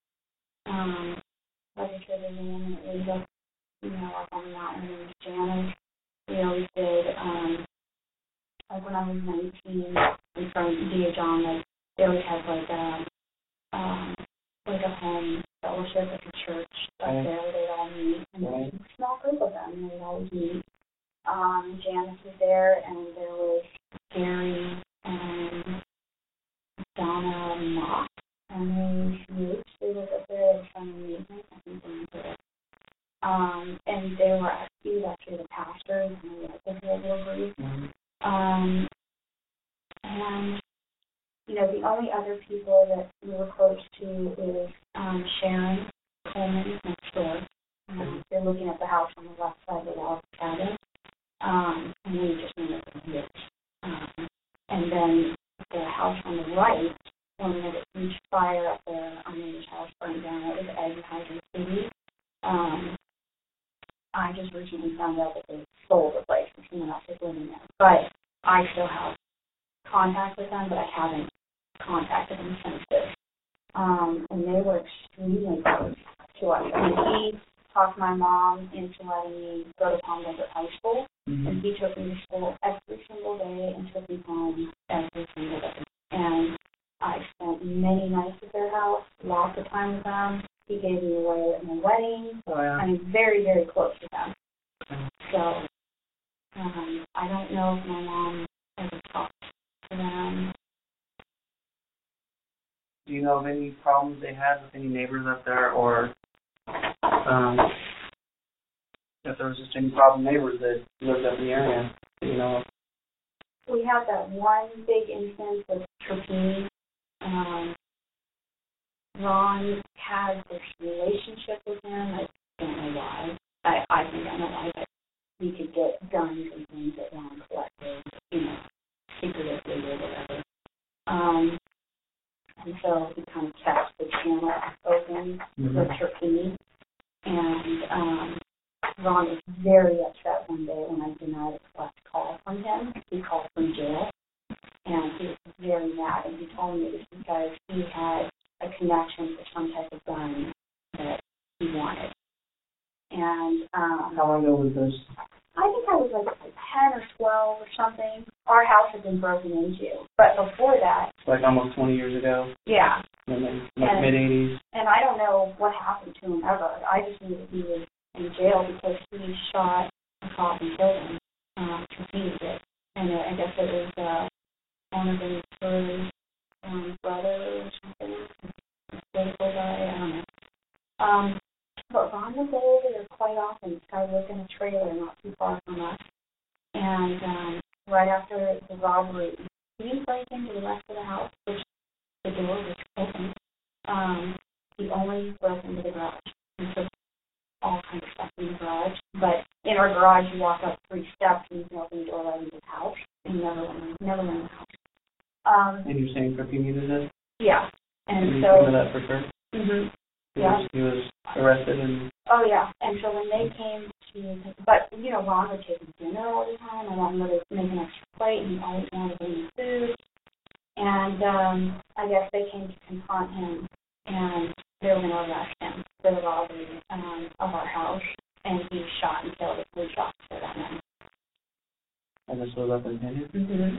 like I said, there's a woman that lives up, up on the mountain, her name was Janice. We always did, when I was 19, and from Dia John, they always had a home fellowship at the church up there where they'd all meet, and there was a small group of them, and they'd always meet. Janice was there, and there was Gary and Donna Mock, and they was up there, they were trying to meet me, I think they were there. And he was actually the pastor, and this too. Mm-hmm. And, you know, the only other people that we were close to is Sharon Coleman next door. They're looking at the house on the left side of the wall of the cabin. And we just knew it was years. And then the house on the right, when we had a huge fire up there, our neighbor's house burned down. It was Ed Hydrant City. I just recently found out that they sold the place and someone else is living there. But I still have contact with them, but I haven't contacted them since this. And they were extremely close to us. I mean, he talked my mom into letting me go to Palm Desert High School, and he took me to school every single day and took me home every single day. And I spent many nights at their house, lots of time with them. He gave me away at my wedding. Oh, yeah. I'm very, very close to them. So I don't know if my mom ever talked to them. Do you know of any problems they had with any neighbors up there, or if there was just any problem neighbors that lived up in the area? You know. We had that one big instance with Trapini. Ron had this relationship with him. I don't know why. I think I know why, but we could get guns and things that Ron collected, you know, secretively or whatever. And so he kind of kept the channel open with Trapini. And Ron was very upset one day when I denied a collect call from him. He called from jail. And he was very mad. And he told me it was because he had a connection for some type of gun that he wanted. And how long ago was this? I think I was like 10 or 12 or something. Our house had been broken into. But before that... Like almost 20 years ago? Yeah. In the mid-'80s? And I don't know what happened to him ever. I just knew that he was in jail because he shot a cop and killed him. Trapini did. And I guess it was one of his brother or something. A political guy, I don't know. But Ron would go over there quite often. This guy lived in a trailer not too far from us. And right after the robbery, he didn't break into the rest of the house, which the door was open. He only broke into the garage and took all kinds of stuff in the garage. But in our garage, you walk up 3 steps and you can open the door right into the house. And never went in the house. And you're saying Trapini did this? Yeah. And so... You know that for sure? Mm-hmm. Yeah. He was arrested and... Oh, yeah. And so when they came to... But, you know, Ron would take him dinner all the time. My mom would make an extra plate, and he always wanted to bring me food. And I guess they came to confront him, and they were going to arrest him for the robbery of our house. And he shot and killed a police officer that night. And this was up in Kenya? Mm-hmm.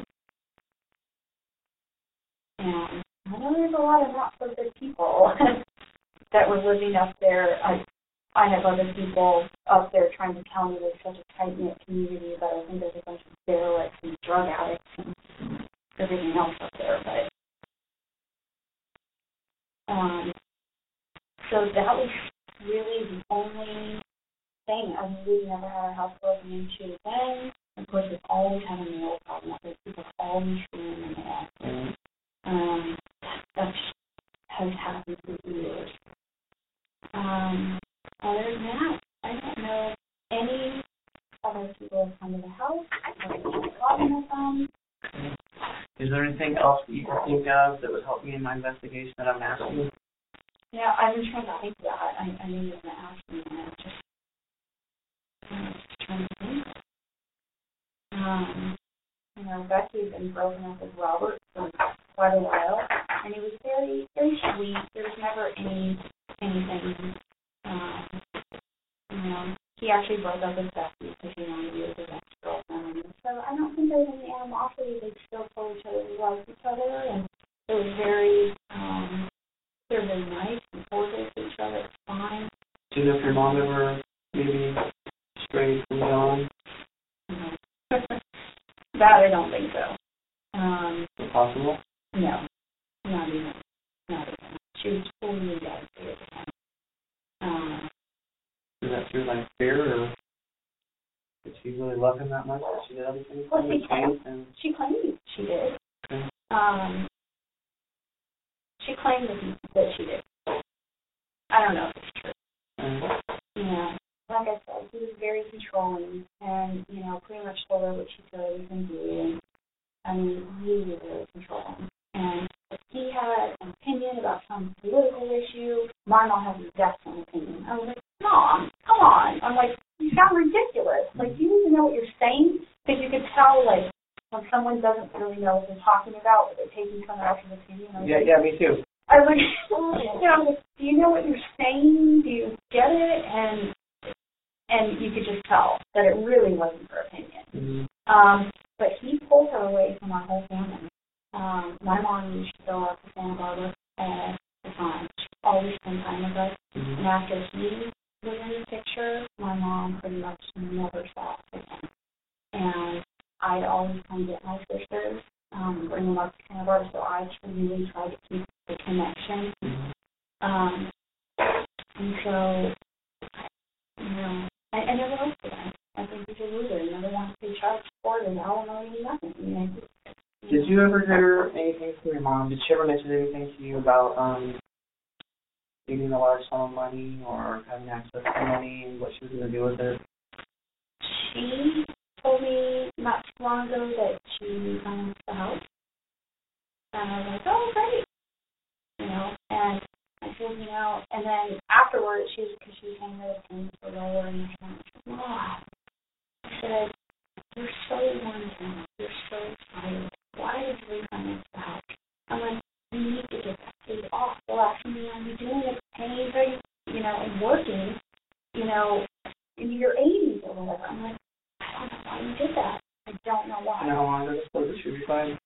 And I know there's a lot of not so good people that were living up there. I have other people up there trying to tell me there's such a tight-knit community, but I think there's a bunch of derelicts and drug addicts and everything else up there. But so that was really the only thing. I mean, we never had our house broken into then. Of course, we've always had a mail problem. People always stealing the mail. That has happened for years. Other than that, I don't know any other people have come to the house. I haven't talking with them. Is there anything else that you can think of that would help me in my investigation that I'm asking you? Yeah, I was trying to think of that. I knew you were going to ask me that. Just trying to think. You know, Becky had been broken up with Robert for quite a while, and he was very, very sweet. There was never anything. You know, he actually broke up with Becky because he wanted to be with his ex-girlfriend. So I don't think there was any animosity. They still told each other they loved each other, and it was very, they were very nice and cordial to each other. It's fine. Do you know if your mom ever maybe strayed from on? That I don't think so. Possible? No, not even. She was fully dedicated to him. Is that through like fear, or did she really really love him that much that she did everything Well, for him to change? And she claimed she did. Okay. She claimed that she did. I don't know if it's true. You know, like I said, he was very controlling and, you know, pretty much told her what she could and do. And, I mean, really, really controlling. And if he had an opinion about some political issue, my mom has the exact same opinion. I was like, Mom, come on. I'm like, you sound ridiculous. Like, you need to know what you're saying, because you could tell, like, when someone doesn't really know what they're talking about, but they're taking someone else's opinion. Yeah, me too. I was like, you know, do you know what you're saying? Do you get it? And you could just tell that it really wasn't her opinion. But he pulled her away from our whole family. My mom used to go up to Santa Barbara all the time. She always spent time with us. And after he was in the picture, my mom pretty much never saw us again. And I'd always come get my sisters, bring them up to Santa Barbara, so I really tried to keep the connection. And so, you know, I never liked him. I think he's a loser. He never wants to pay child support and alimony, nothing. You know, did you ever hear anything from your mom? Did she ever mention anything to you about getting a large sum of money or having access to money and what she was going to do with it? She told me not too long ago that she financed the house. And I was like, oh, great. You know, and I said, you know, and then afterwards, because she was saying that things were lower and I said, Mom, I said, you're so worn down. You're so tired. Why did you refinance the house? I'm like, you need to get that paid off. The last thing you want to be doing is paying for, you know, and working, you know, in your 80s or whatever. I'm like, I don't know why you did that. I don't know why. And how long ago was it? Should be fine.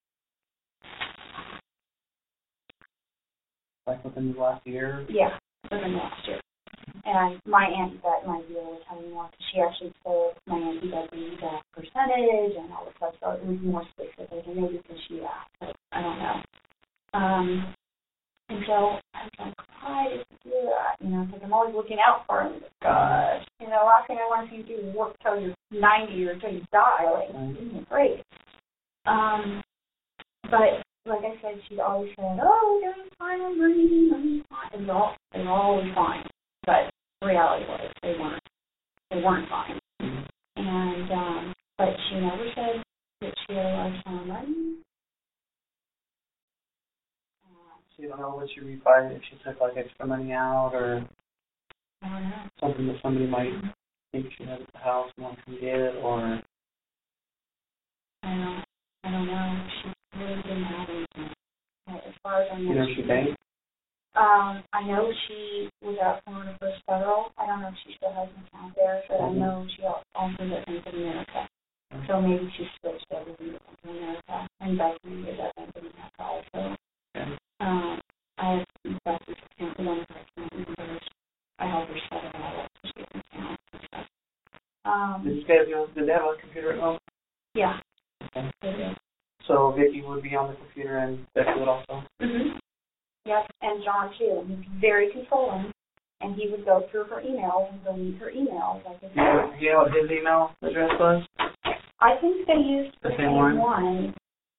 Like within the last year? Yeah, within the last year. And my auntie got my deal with having more, because she actually told my auntie that the exact percentage and all the stuff, so it was more specific, and maybe because she asked, but I don't know. And so I was like, why did you do that? You know, because I'm always looking out for him. Gosh, you know, last thing I want you to do is work till you're 90 or till you die. Like, great. But like I said, she'd always said, oh, you're fine, I'm money's fine. They were always fine. But the reality was they weren't fine. And but she never said that she had a large sum of money. So you don't know what she refined, if she took like extra money out or I don't know. something that somebody might think she had at the house and want to get it, or I don't know. She really didn't have anything. As far as I know, you know, she banked. I know she was out for her first federal. I don't know if she still has an account there, but I know she also did Bank of America. So maybe she switched everything to Bank of America. And Becky is at Bank of America also. Okay. I have Becky's account, one of her account numbers. I help her set it all up so she can account and stuff. Did they have a computer at home? Yeah. Okay. They did. So Vicky would be on the computer and Becky would also? Mm-hmm. Yep, and John too. He's very controlling, and he would go through her emails and delete her emails. Like if you know what his email address was? I think they used the same one.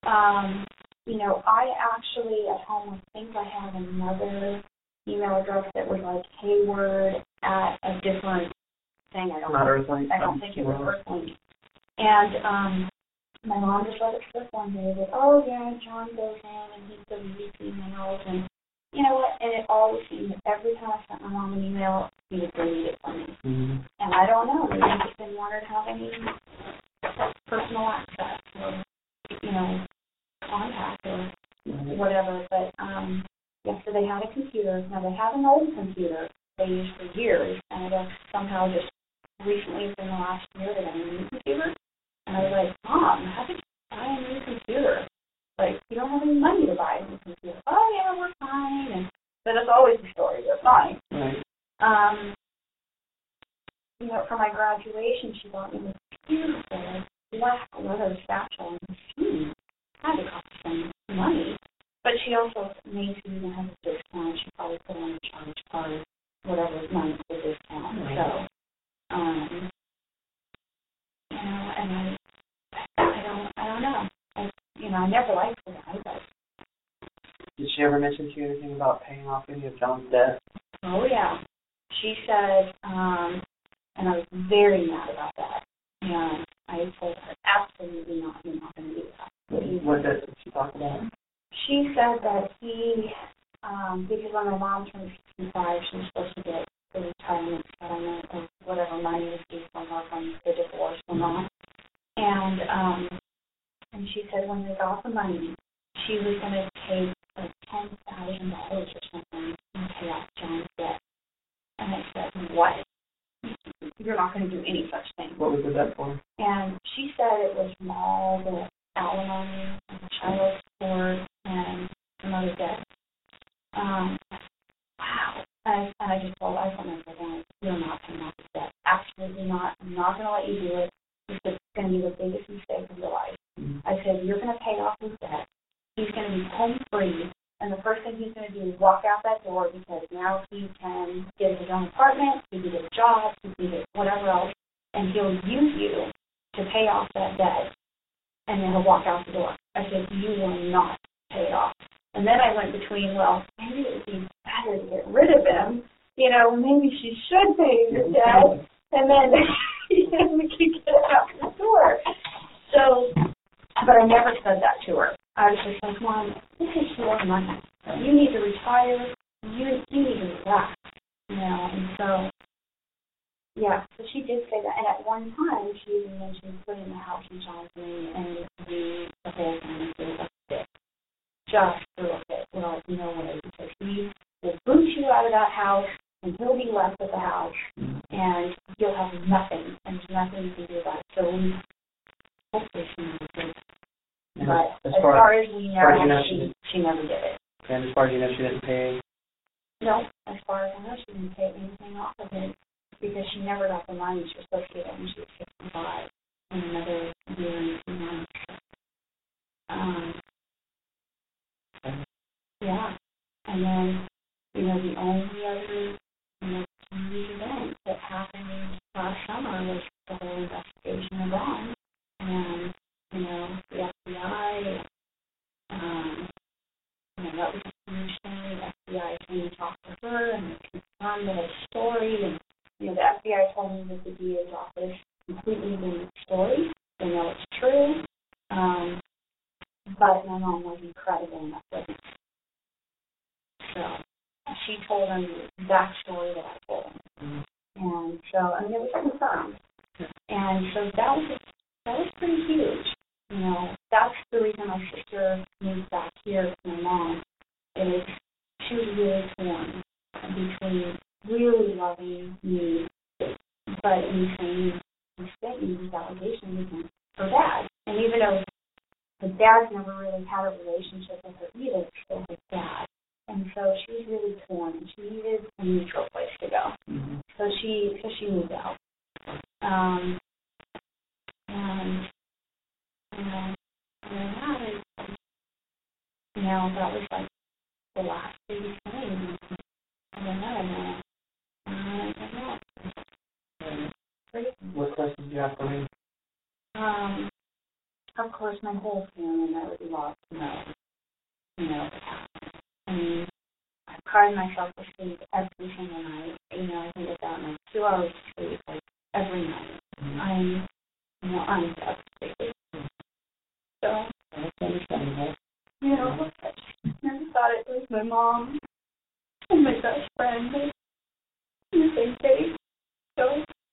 You know, I actually at home I think I have another email address that was like Hayward at a different thing. I don't think it was Earthlink. And my mom just let it slip one day that, oh yeah, John goes in and he deletes emails, and you know what? And it always seemed that every time I sent my mom an email, he would delete it for me. Mm-hmm. And I don't know, maybe he just didn't want her to have any personal access or, you know, contact or whatever. But yeah, so they had a computer. Now they have an old computer they used for years, and I guess somehow just recently within the last year they got a new computer. And I was like, Mom, how did you buy a new computer? Like, you don't have any money to buy a new computer. Oh, yeah, we're fine. And but that's always the story. They're fine. Right. You know, for my graduation, she bought me this beautiful black leather satchel and machine. Had to cost some money. But she also made sure you have a discount. She probably put on the charge card, whatever money for discount. Right. So, you know, and don't know. I never liked the guy, but. Did she ever mention to you anything about paying off any of John's debt? Oh, yeah. She said, and I was very mad about that. And I told her, absolutely not, you're not going to do that. What debt did she talk about? She said that he, because when my mom turned 65, she was supposed to get the retirement settlement of whatever money was due from her from the divorce or not. And she said when they got the money, she was going to take like $10,000 or something and pay off John's debt. And I said, what? You're not going to do any such thing. What was the debt for? And she said it was from all the alimony and the child support and some other debt. Wow. And I just told her, I told my husband, you're not paying off the debt. Absolutely not. I'm not going to let you do it. It's going to be the biggest mistake of your life. I said, you're going to pay off his debt. He's going to be home free. And the first thing he's going to do is walk out that door because now he can get his own apartment, he can get a job, he can get whatever else, and he'll use you to pay off that debt, and then he'll walk out the door. I said, you will not pay it off. And then I went between, well, maybe it would be better to get rid of him. Maybe she should pay the debt, and then we could get out the door. So, but I never said that to her. I was just like, Mom, this is your money. You need to retire. You need to relax. And so, yeah, so she did say that. And at one time, she even mentioned putting the house in John's name and the whole thing through a fit. Just through a fit. Well, no way. Because he will boot you out of that house, and he'll be left with the house, and you'll have nothing, and there's nothing you can do about it. So hopefully she never did it. But as far as we know, she never did it. And as far as you know, she didn't pay? No, as far as I know, she didn't pay anything off of it because she never got the money. She was supposed to get it when she was 65 in another year and 2 months. Yeah. And then, the only other, huge event that happened last summer was the whole investigation of Ron. And the FBI, that was a huge thing. The FBI came and talked to her and confirmed the whole story. And, the FBI told me that the DA's office completely believed the story. They know it's true. But my mom was incredible in that witness. So she told him the exact story that I told him. And so, it was confirmed. And so that was pretty huge. That's the reason my sister moved back here with my mom, is she was really torn between really loving me, but in the same statement, these allegations against her dad. And even though the dad's never really had a relationship with her either, it's still his dad. And so she was really torn, and she needed a neutral place to go. Mm-hmm. So she moved out. That was like the last big thing. I don't know. What questions do you have for me? Of course, my whole family, I would love to know, what happened. I cried myself to sleep every single night. I think about like 2 hours of sleep, like every night. Mm-hmm. I'm devastated. So, I never thought it was my mom and my best friend in the same day. So,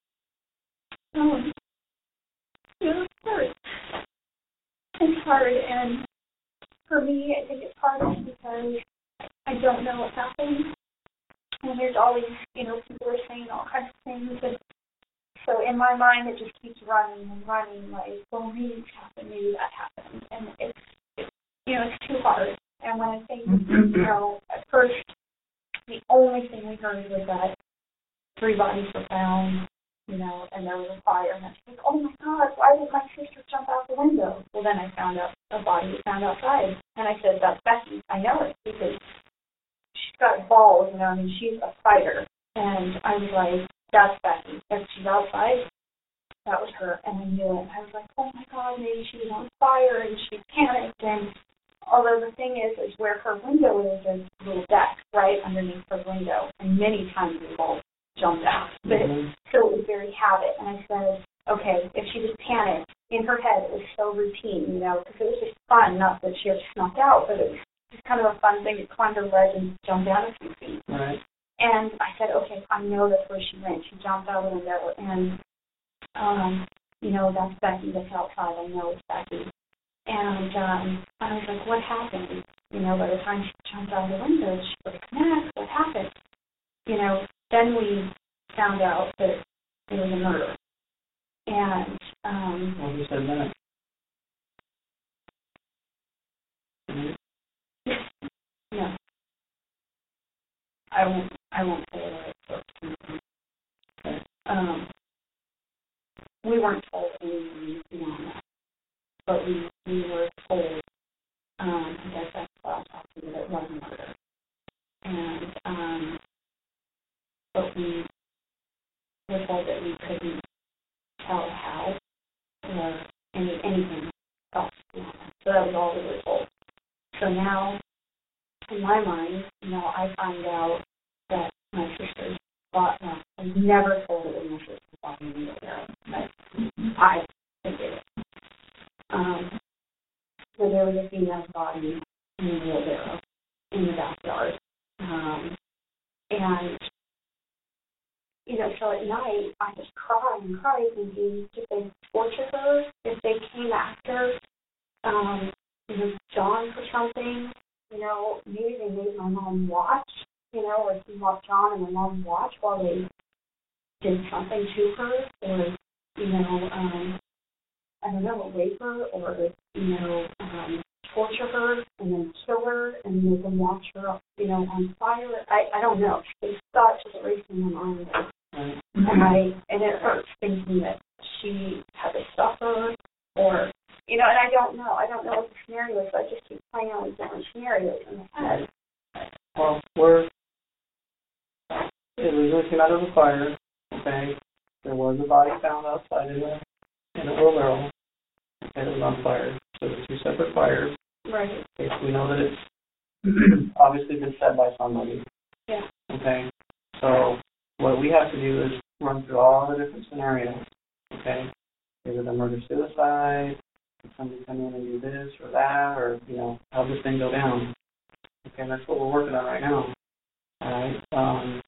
it's hard. It's hard, and for me, I think it's hard because I don't know what happened. And there's all these, people are saying all kinds of things, and so in my mind, it just keeps running and running, like, well, maybe this happened, maybe that happened, and it's too hard. And when I say, at first, the only thing we heard was that 3 bodies were found, and there was a fire, and I was like, oh my God, why did my sister jump out the window? Well, then I found out a body was found outside, and I said, that's Becky. I know it, because she's got balls, she's a fighter. And I was like, that's Becky. If she's outside, that was her, and I knew it. I was like, oh my God, maybe she was on fire, and she panicked. And although the thing is where her window is, there's a little deck right underneath her window, and many times we both jumped out. But so it was very habit. And I said, okay, if she just panicked, in her head it was so routine, you know, because it was just fun, not that she had snuck out, but it was just kind of a fun thing to climb the ledge and jump down a few feet. Right. And I said, okay, I know that's where she went. She jumped out of the window, and, you know, that's Becky that's outside. I know it's Becky. And I was like, what happened? You know, by the time she jumped out of the window, she was like, Max, what happened? You know, then we found out that it was a murder. And who said that? no, I won't say it. Okay. We weren't told anything beyond that, but we were told. I guess that's what I talked to you, that it was a murder. And but we were told that we couldn't tell how or anything else beyond that. So that was all we were told. So now, in my mind, you know, I find out that my sister's body, I was never told it was my sister's body in the wheelbarrow, but I did it. So there was a female's body in the wheelbarrow in the backyard. And, you know, so at night, I just cry and cry thinking, did they torture her? If they came after, you know, John for something, you know, maybe they made my mom watch, you know, or he watched John and my mom watch while they did something to her, or, you know, I don't know, rape her, or, you know, torture her and then kill her and make them watch her, you know, on fire. I don't know. These thoughts just racing in my mind. And it hurts thinking that she had to suffer, or, you know, and I don't know what the scenario is, so I just keep playing all these different scenarios in my head. Well, it originally came out of the fire, okay? There was a body found outside in a wheelbarrow, and it was on fire. So there's two separate fires. Right. Okay, so we know that it's obviously been set by somebody. Yeah. Okay? So what we have to do is run through all the different scenarios, okay? Is it a murder-suicide? Did somebody come in and do this or that? Or, you know, how does this thing go down? Okay, that's what we're working on right now. All right?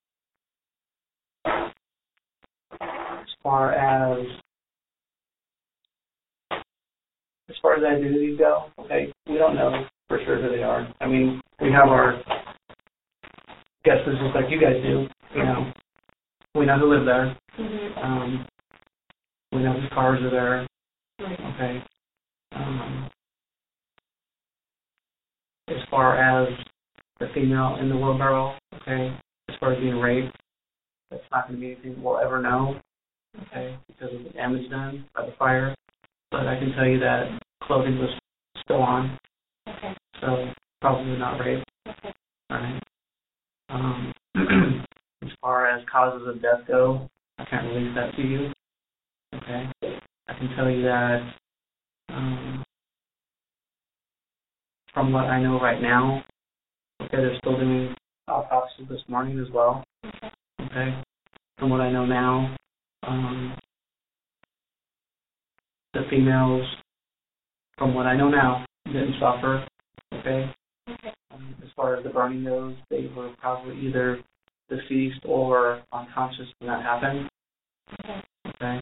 As far as identities go, okay, we don't know for sure who they are. I mean, we have our guesses just like you guys do, you know. We know who lived there. Mm-hmm. We know whose cars are there. Right. Okay. As far as the female in the wheelbarrow, okay, as far as being raped, that's not going to be anything we'll ever know, okay, because of the damage done by the fire. But I can tell you that clothing was still on, Okay. so probably not rape. Okay. All right. As far as causes of death go, I can't release that to you. Okay. I can tell you that from what I know right now, okay, they're still doing autopsies this morning as well. Okay. Okay. From what I know now, the females, from what I know now, didn't suffer. Okay. Okay. As far as the burning goes, they were probably either deceased or unconscious when that happened. Okay. Okay.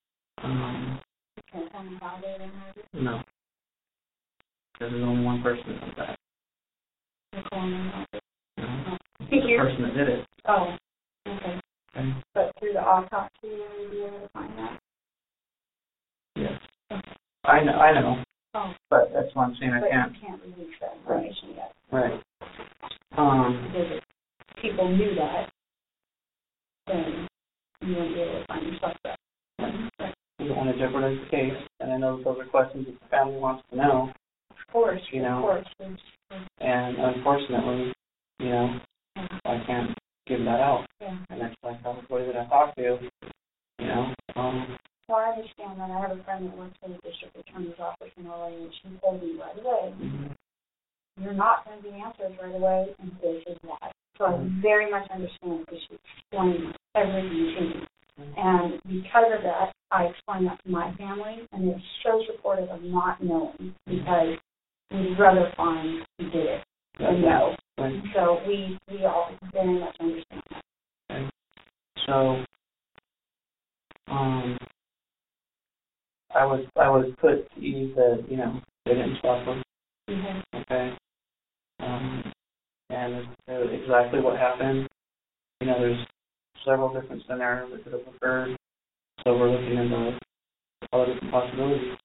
Can someone bother them? No. Because there's only one person that does that. The coroner. No. Did The you? person that did it. Oh. Okay. Okay. But through the autopsy, you'll be able to find that. Yes. Okay. I know. Oh. But that's what I'm saying. But I can't. you can't release that information yet. Right. Because if people knew that, then you wouldn't be able to find your suspect. Right. We don't want to jeopardize the case, and I know that those are questions that the family wants to know. Of course. You know. Of course. And unfortunately, you know, I can't give that out. Yeah. And that's like everybody that I talk to, you know, Well, I understand that. I have a friend that works in the district attorney's office in LA, and she told me right away, you're not going to get answers right away, and this is why. So I very much understand because she explained everything to me. And because of that, I explained that to my family, and they're so supportive of not knowing because we'd rather find who did it than know. Right. So we all very much understand that. Okay. So, I was put to ease that, they didn't suffer. Mm-hmm. Okay. And exactly what happened. There's several different scenarios that could have occurred. So we're looking into all the different possibilities.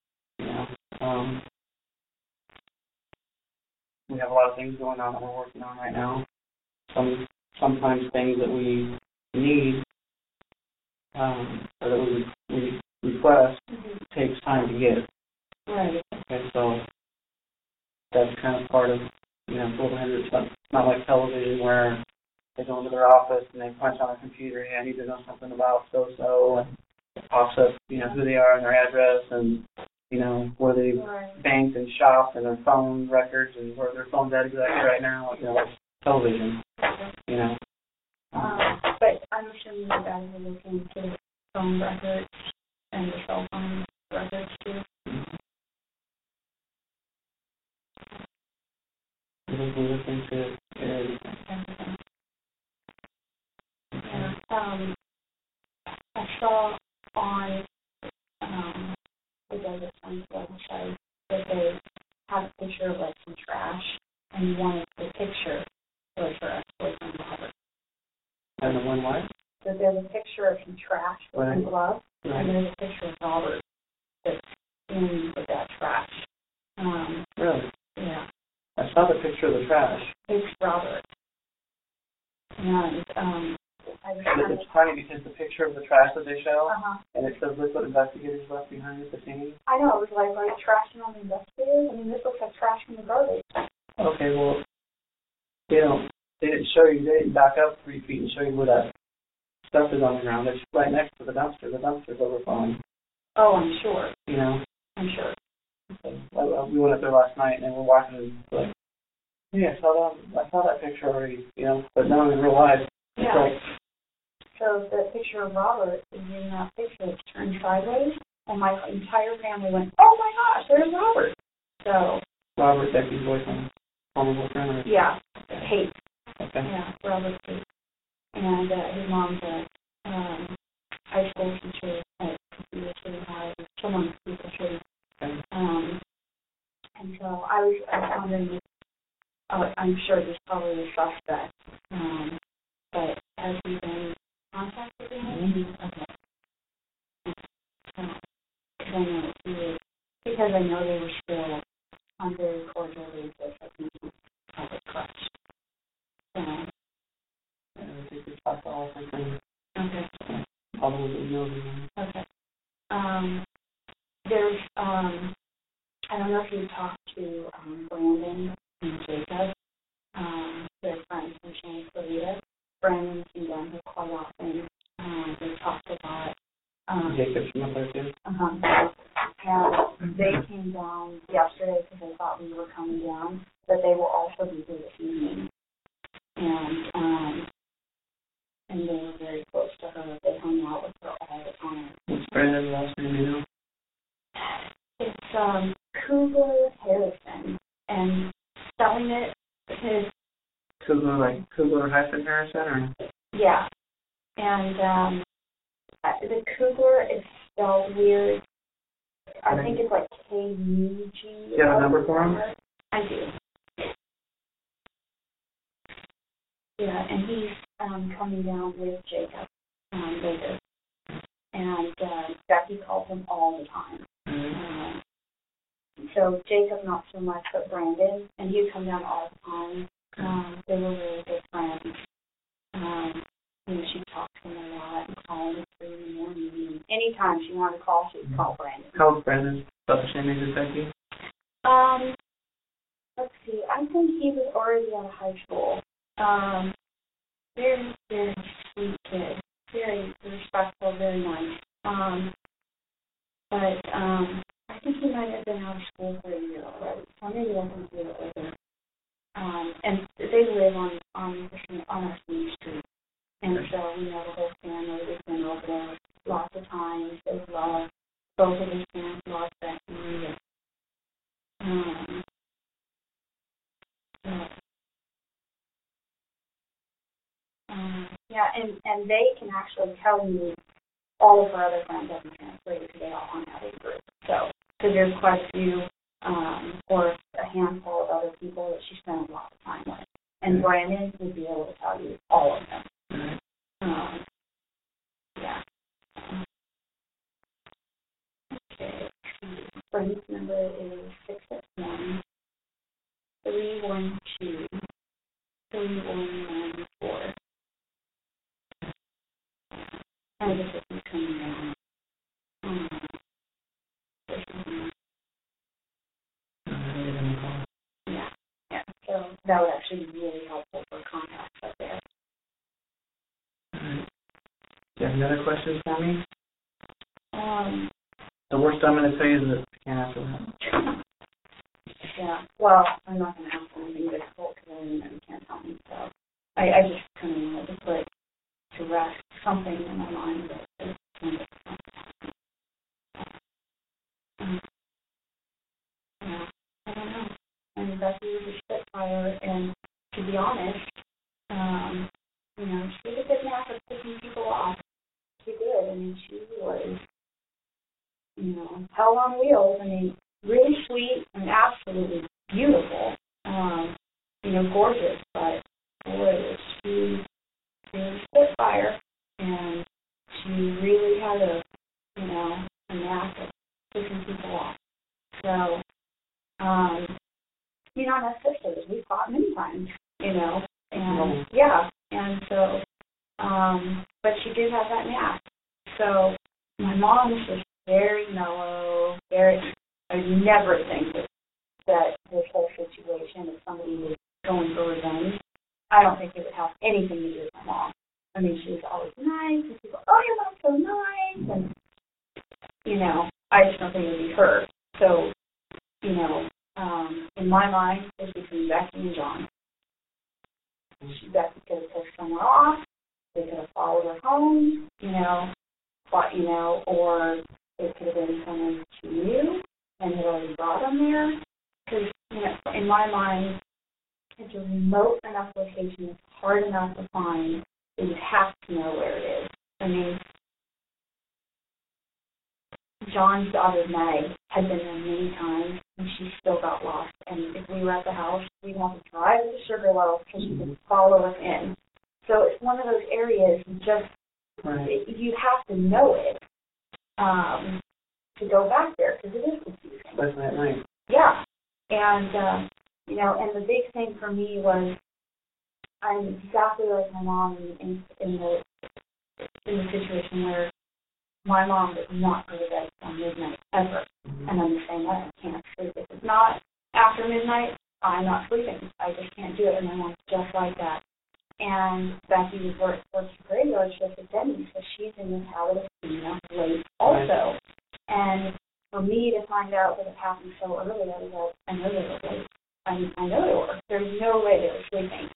We have a lot of things going on that we're working on right now. Sometimes things that we need or that we request takes time to get. Right. Okay, so that's kind of part of, it's not like television where they go into their office and they punch on a computer, hey, I need to know something about so-so, and it pops up, who they are and their address and, where they banked and shopped and their phone records and where their phone's at exactly right now, like television, But I'm assuming you guys are looking into the phone records and the cell phone records too. We're looking to I saw on the Desert Sun's website that they have a picture of some trash, and you wanted the picture was for ex-boyfriend Robert. And the one what? So there's a picture of some trash with some gloves, and there's a picture of Robert that's in with that trash. Really? Yeah. I saw the picture of the trash. It's Robert. And it's funny because the picture of the trash that they show, and it says Liquid Investigators left behind at the scene. I know, it was like, are you trashing on the investigators? I mean, this looks like trash from the garbage. Okay, well, they didn't show you, they didn't back up 3 feet and show you where that stuff is on the ground. It's right next to the dumpster. The dumpster's overflowing. Oh, I'm sure. I'm sure. So, we went up there last night and we're watching and like, yeah, I saw that picture already, but now in real life, it's like. So the picture of Robert is in that picture. It's turned sideways, and my entire family went, "Oh my gosh, there's Robert!" So Robert, Becky's boyfriend, former boyfriend. Yeah, Kate. Okay. Yeah, Robert Kate, and his mom's a high school teacher at Computer City High, someone Computer City. Okay. And so I was wondering. I'm sure there's probably a suspect, but has he been contacted him? Okay. Because I know they were still on very cordial basis. I think he had a crush. So. I think we talked to all of them. Okay. All of them. Okay. There's I don't know if you talked to Brandon and Jacob. They're friends from Santa Clarita. Brandon and them have quite often. They talked about Jacob's from up there too. And they came down yesterday because they thought we were coming down, but they will also be here this evening. And they were very close to her. They hung out with her all the time. What's Brandon's last name, It's Kugler Harrison, and spelling it is Kugler, like Kugler-Harrison, or? Yeah, and the Kugler is spelled weird. I think it's like K-U-G. Do you have a number for him? I do. Yeah, and he's coming down with Jacob later, and Becky calls him all the time. Mm-hmm. So Jacob not so much, but Brandon, and he'd come down all the time. They were really good friends. She talked to him a lot and called him at 3 in the morning. And anytime she wanted to call, she would call Brandon. How old is Brandon? About the same age as Becky? Let's see. I think he was already out of high school. Very, very sweet kid. Very respectful, very nice. But I think he might have been out of school for a year already, so maybe I can do it with him. And they live on our same street, and so we know the whole family. We've been over there lots of times. They love both of his parents, love Becky. Yeah, and they can actually tell me all of her other friends have been translated because they all hung out in group. So, because there's quite a few, or a handful of other people that she spent a lot of time with. And Brandon would be able to tell you all of them. Yeah. Okay. Friend's number is 661 312 3194. And this is coming down. Yeah. So that would actually be really helpful for contacts up there. Do you have any other questions for me? The worst I'm going to say is that I can't answer that. Yeah. Well, I'm not going to ask anything difficult because I know you can't tell me. So I just kind of wanted to put to rest something in my mind that is kind of I don't know. And Becky was a spitfire, and to be honest, she did a good knack of picking people off. She did. I mean, she was, hell on wheels. I mean, really sweet and absolutely beautiful. Gorgeous, but boy, she was a spitfire, and she really had a knack of picking people off. So, and as sisters, we fought many times, and yeah, and so, but she did have that knack. So, my mom was just very mellow, I would never think that this whole situation, if somebody was going for revenge, I don't think it would have anything to do with my mom. I mean, she was always nice, and people, oh, your mom's so nice, and, I just don't think it would be her. So, in my mind, it's between Becky and John. Becky could have pushed someone off, they could have followed her home, or it could have been someone she knew and had already brought them there. Because, in my mind, it's a remote enough location, it's hard enough to find, that you have to know where it is. I mean, John's daughter, Meg, had been there many times, and she still got lost. And if we were at the house, we'd have to drive to Sugarloaf so she could follow us in. So it's one of those areas you have to know it to go back there, because it is confusing. Especially at night. Yeah. And, and the big thing for me was I'm exactly like my mom in the situation where my mom does not go to bed until midnight, ever. And I'm the same way. I can't sleep. If it's not after midnight, I'm not sleeping. I just can't do it. And my mom's just like that. And Becky works graveyard shift at Denny's, so she's in this habit of being up late also. Right. And for me to find out that it happened so early, I was like, I know they were late. I know they were. There's no way they were sleeping.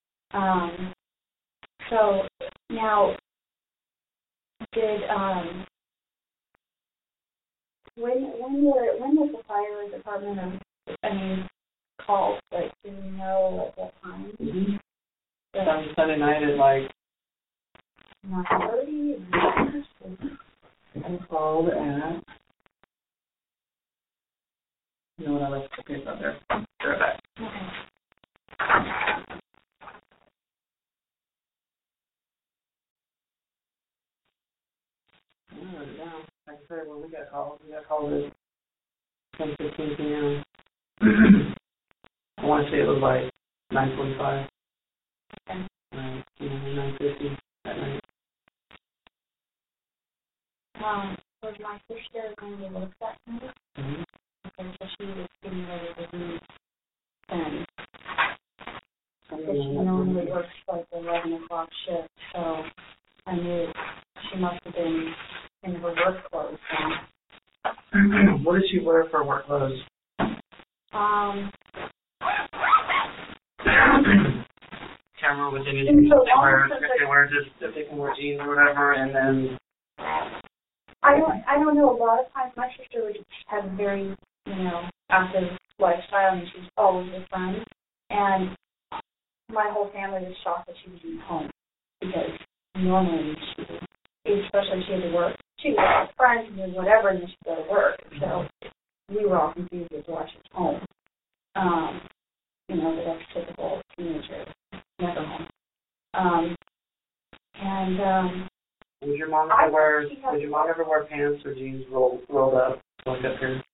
So now, when was the fire department called? Like, do you know at what time? Mm-hmm. On Sunday night at like 9:30. I called at. You know what, I left the paper up there. Be right back. Okay. I wrote it down. Like I said, when we got called at 10:15 p.m. I want to say it was like 9:45. Okay. 9:50 at night. Was my sister going to work that night? Mm-hmm. Okay, so she was getting ready to leave then. So she normally works like 11 o'clock shift, so I knew she must have been in her work clothes then. wear for work clothes? Camera with any if they can wear jeans or whatever, and then I don't know. A lot of times my sister would just have a very, active lifestyle, and she's always with friends. And my whole family was shocked that she was in home, because normally especially if she had to work, she would have friends and do whatever, and then she'd go to work. So we were all confused as to why she's home. But that's typical teenager, never home. Would your mom ever wear pants or jeans rolled up like up here?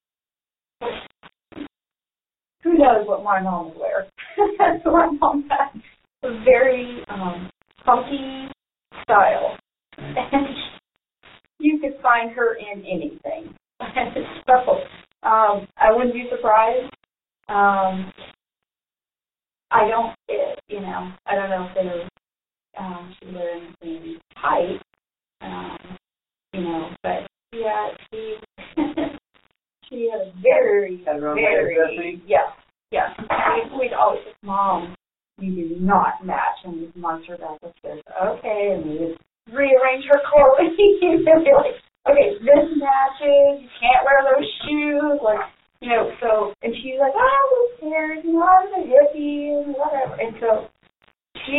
Who knows what my mom would wear? So my mom had a very funky style, and you could find her in anything. So I wouldn't be surprised. I don't know if they were, she wear anything tight, but yeah, she had a very, yes. We'd always say, Mom, you do not match, and we'd march her back upstairs. Okay, and we would rearrange her clothing. You'd be like, okay, this matches, you can't wear those shoes, so, and she's like, oh, who cares, I'm a hippie, and whatever, and so she,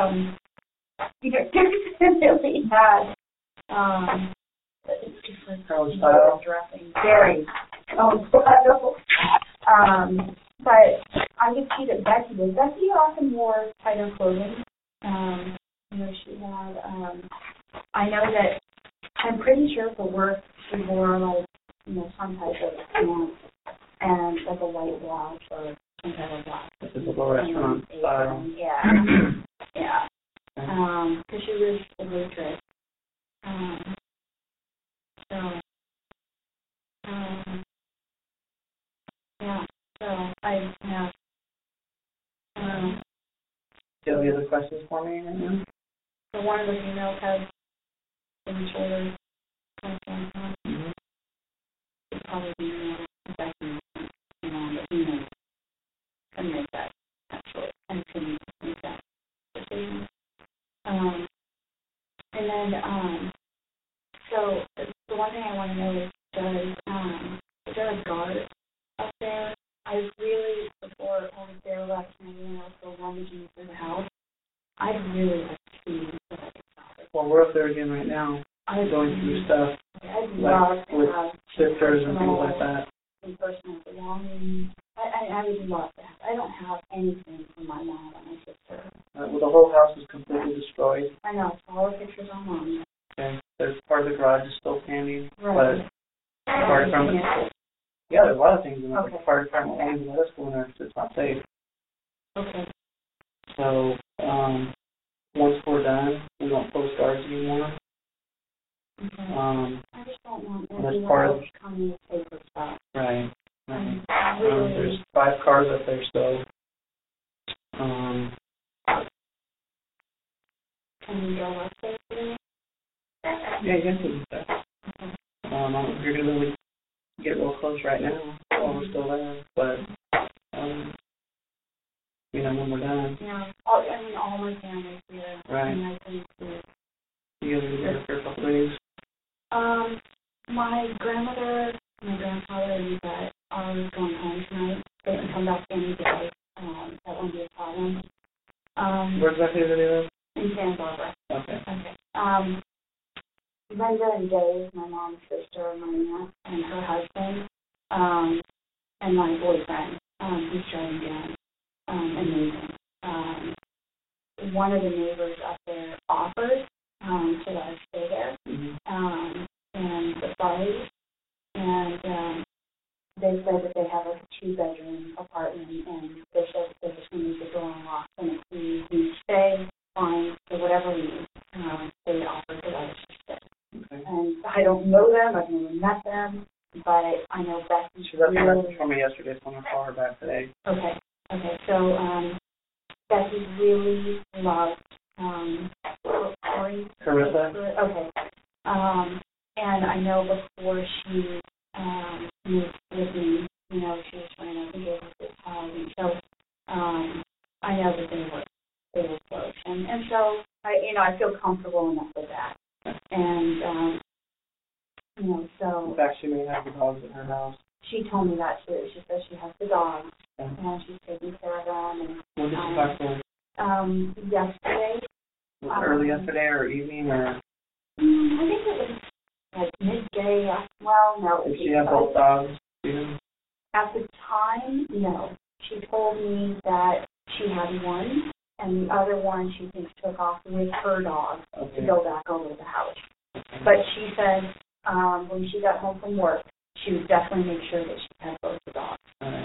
definitely had, different style dressing, very style, but I could see that Becky often wore tighter clothing, she had, I know that, I'm pretty sure for work, she wore, some type of pants, and like a white blouse or some type of blouse. This is a little restaurant style. Yeah. Because she was a waitress. So I have. Do you have any other questions for me right now? So one of the females has big shoulders. It's probably affecting, the female can make that choice and can make that decision. And then, so the one thing I want to know is, is there a guard up there? I really, before I was there last night, and I was so rummaging through the house, I'd really like to see what I could find. Well, we're up there again right now, going through stuff. I'd love to have sifters and things like that. And personal belongings. I would love that. I don't have anything from my mom and my sister. Well, the whole house is completely destroyed. I know. All the pictures online. Okay. There's part of the garage is still standing. Right. But fire department. Yeah, there's a lot of things in there. Okay. The fire department won't even let us go in there because it's not safe. Okay. So, once we're done, we won't post guards anymore. Okay. I just don't want anyone else coming to take her stuff. Right. There's 5 cars up there, so can we go up there today? yeah, you can see that. Okay. You're going to really get real close right now while we're still there, but when we're done. Yeah, all my family's here. Right. And I think you guys are there for a couple days? My grandmother, my grandfather, and that are going home tonight. They can come back any day. That won't be a problem. Where's that they live? In Santa Barbara. Okay. Linda and Dave, my mom's sister, my aunt, and her husband, and my boyfriend, who's driving down, amazing. One of the neighbors up there offered to let us stay there, and the party, and they said that they have a 2-bedroom apartment, and they said they just need the door unlocked, and if we stay, fine, for whatever reason, they offered to let us stay. Okay. And I don't know them, I've never met them, but I know Becky. She left a message for me yesterday, so I'm going to call her back today. Okay, so Becky really loved Corey. Carissa? Okay. And I know before she moved with me. You know, she was trying to give us this hug, and so I know that they were close, and so I feel comfortable enough with that, and so. In fact, she may have the dogs at her house. She told me that too. She said she has the dogs, and she's taking care of them. And when did you talk to her? Yesterday. Was it early yesterday or evening or? I think it was like midday. Well, no. Did she have both dogs? At the time, no. She told me that she had one, and the other one she thinks took off with her dog to go back over to the house. But she said when she got home from work, she would definitely make sure that she had both the dogs.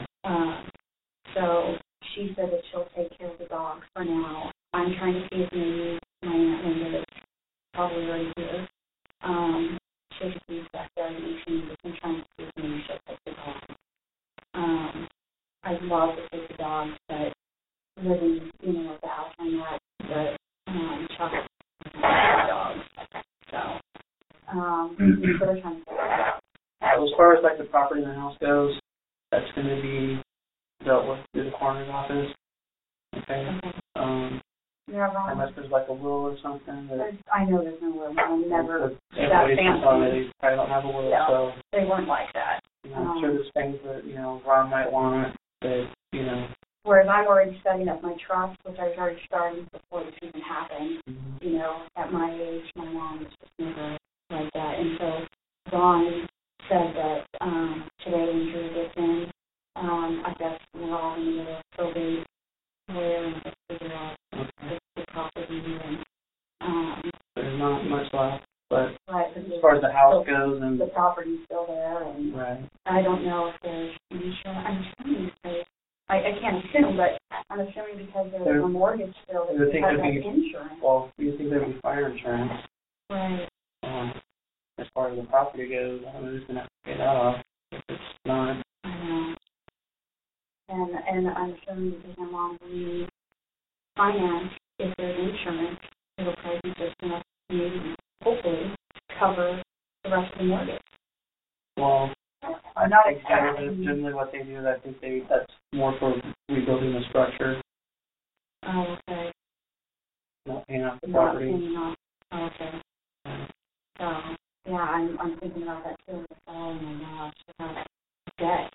So she said that she'll take care of the dogs for now. I'm trying to see if maybe my Aunt Linda is probably already here. She'll just be back there and I'm trying to see if maybe she'll take the dogs. I'd love to take the dogs, but living, at the house I'm at, but Chuck dogs. So, they're trying to figure it out. So as far as like the property in the house goes, that's going to be dealt with through the coroner's office. Okay. How much there's like a will or something? I know there's no will. I'm never that fancy. fancy. They probably don't have a will, Yeah, so they weren't like that. I'm sure there's things that Ron might want that Whereas I'm already setting up my trust, which I was already starting before this even happened. At my age, my mom was just never like that, and so Ron said that today when Drew gets in, I guess we're all in the middle of probate where and just figure out the property and there's not much left, but right, as far as the house goes and the property's still there, and right. I don't know if there's insurance. I'm assuming I can't assume, but I'm assuming because there's a mortgage still that has insurance. Well, you think there'd be fire insurance? Right. As far as the property goes, I don't know who's going to have to pay that off if it's not. I know. And I'm assuming because my mom needs finance, if there's insurance, it'll probably be just enough, maybe, hopefully, cover the rest of the mortgage. Well, I think that is generally what they do. I think that's more for rebuilding the structure. Oh, okay. Not paying off the property. Not paying off. Oh, okay. So, yeah, I'm thinking about that too. Oh my gosh, about debt.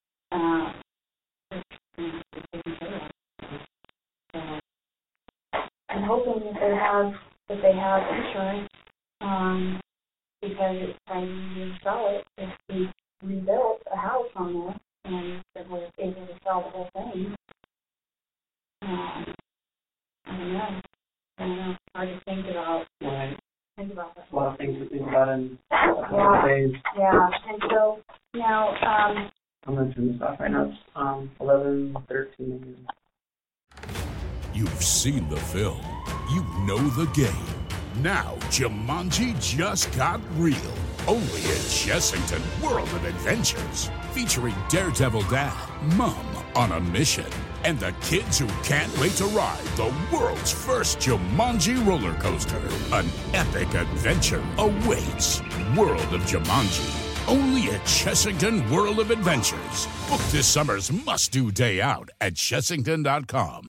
So, I'm hoping that they have insurance, because it's time to sell it if we rebuilt a house on there and that we're able to sell the whole thing. I don't know. Hard to think about. Right. Think about that. A lot of things to think about in days. Yeah, and so now, I'm going to turn this off right now. It's 11:13. You've seen the film. You know the game. Now Jumanji just got real. Only at Chessington World of Adventures. Featuring Daredevil Dad, Mom on a mission, and the kids who can't wait to ride the world's first Jumanji roller coaster. An epic adventure awaits. World of Jumanji. Only at Chessington World of Adventures. Book this summer's must-do day out at Chessington.com.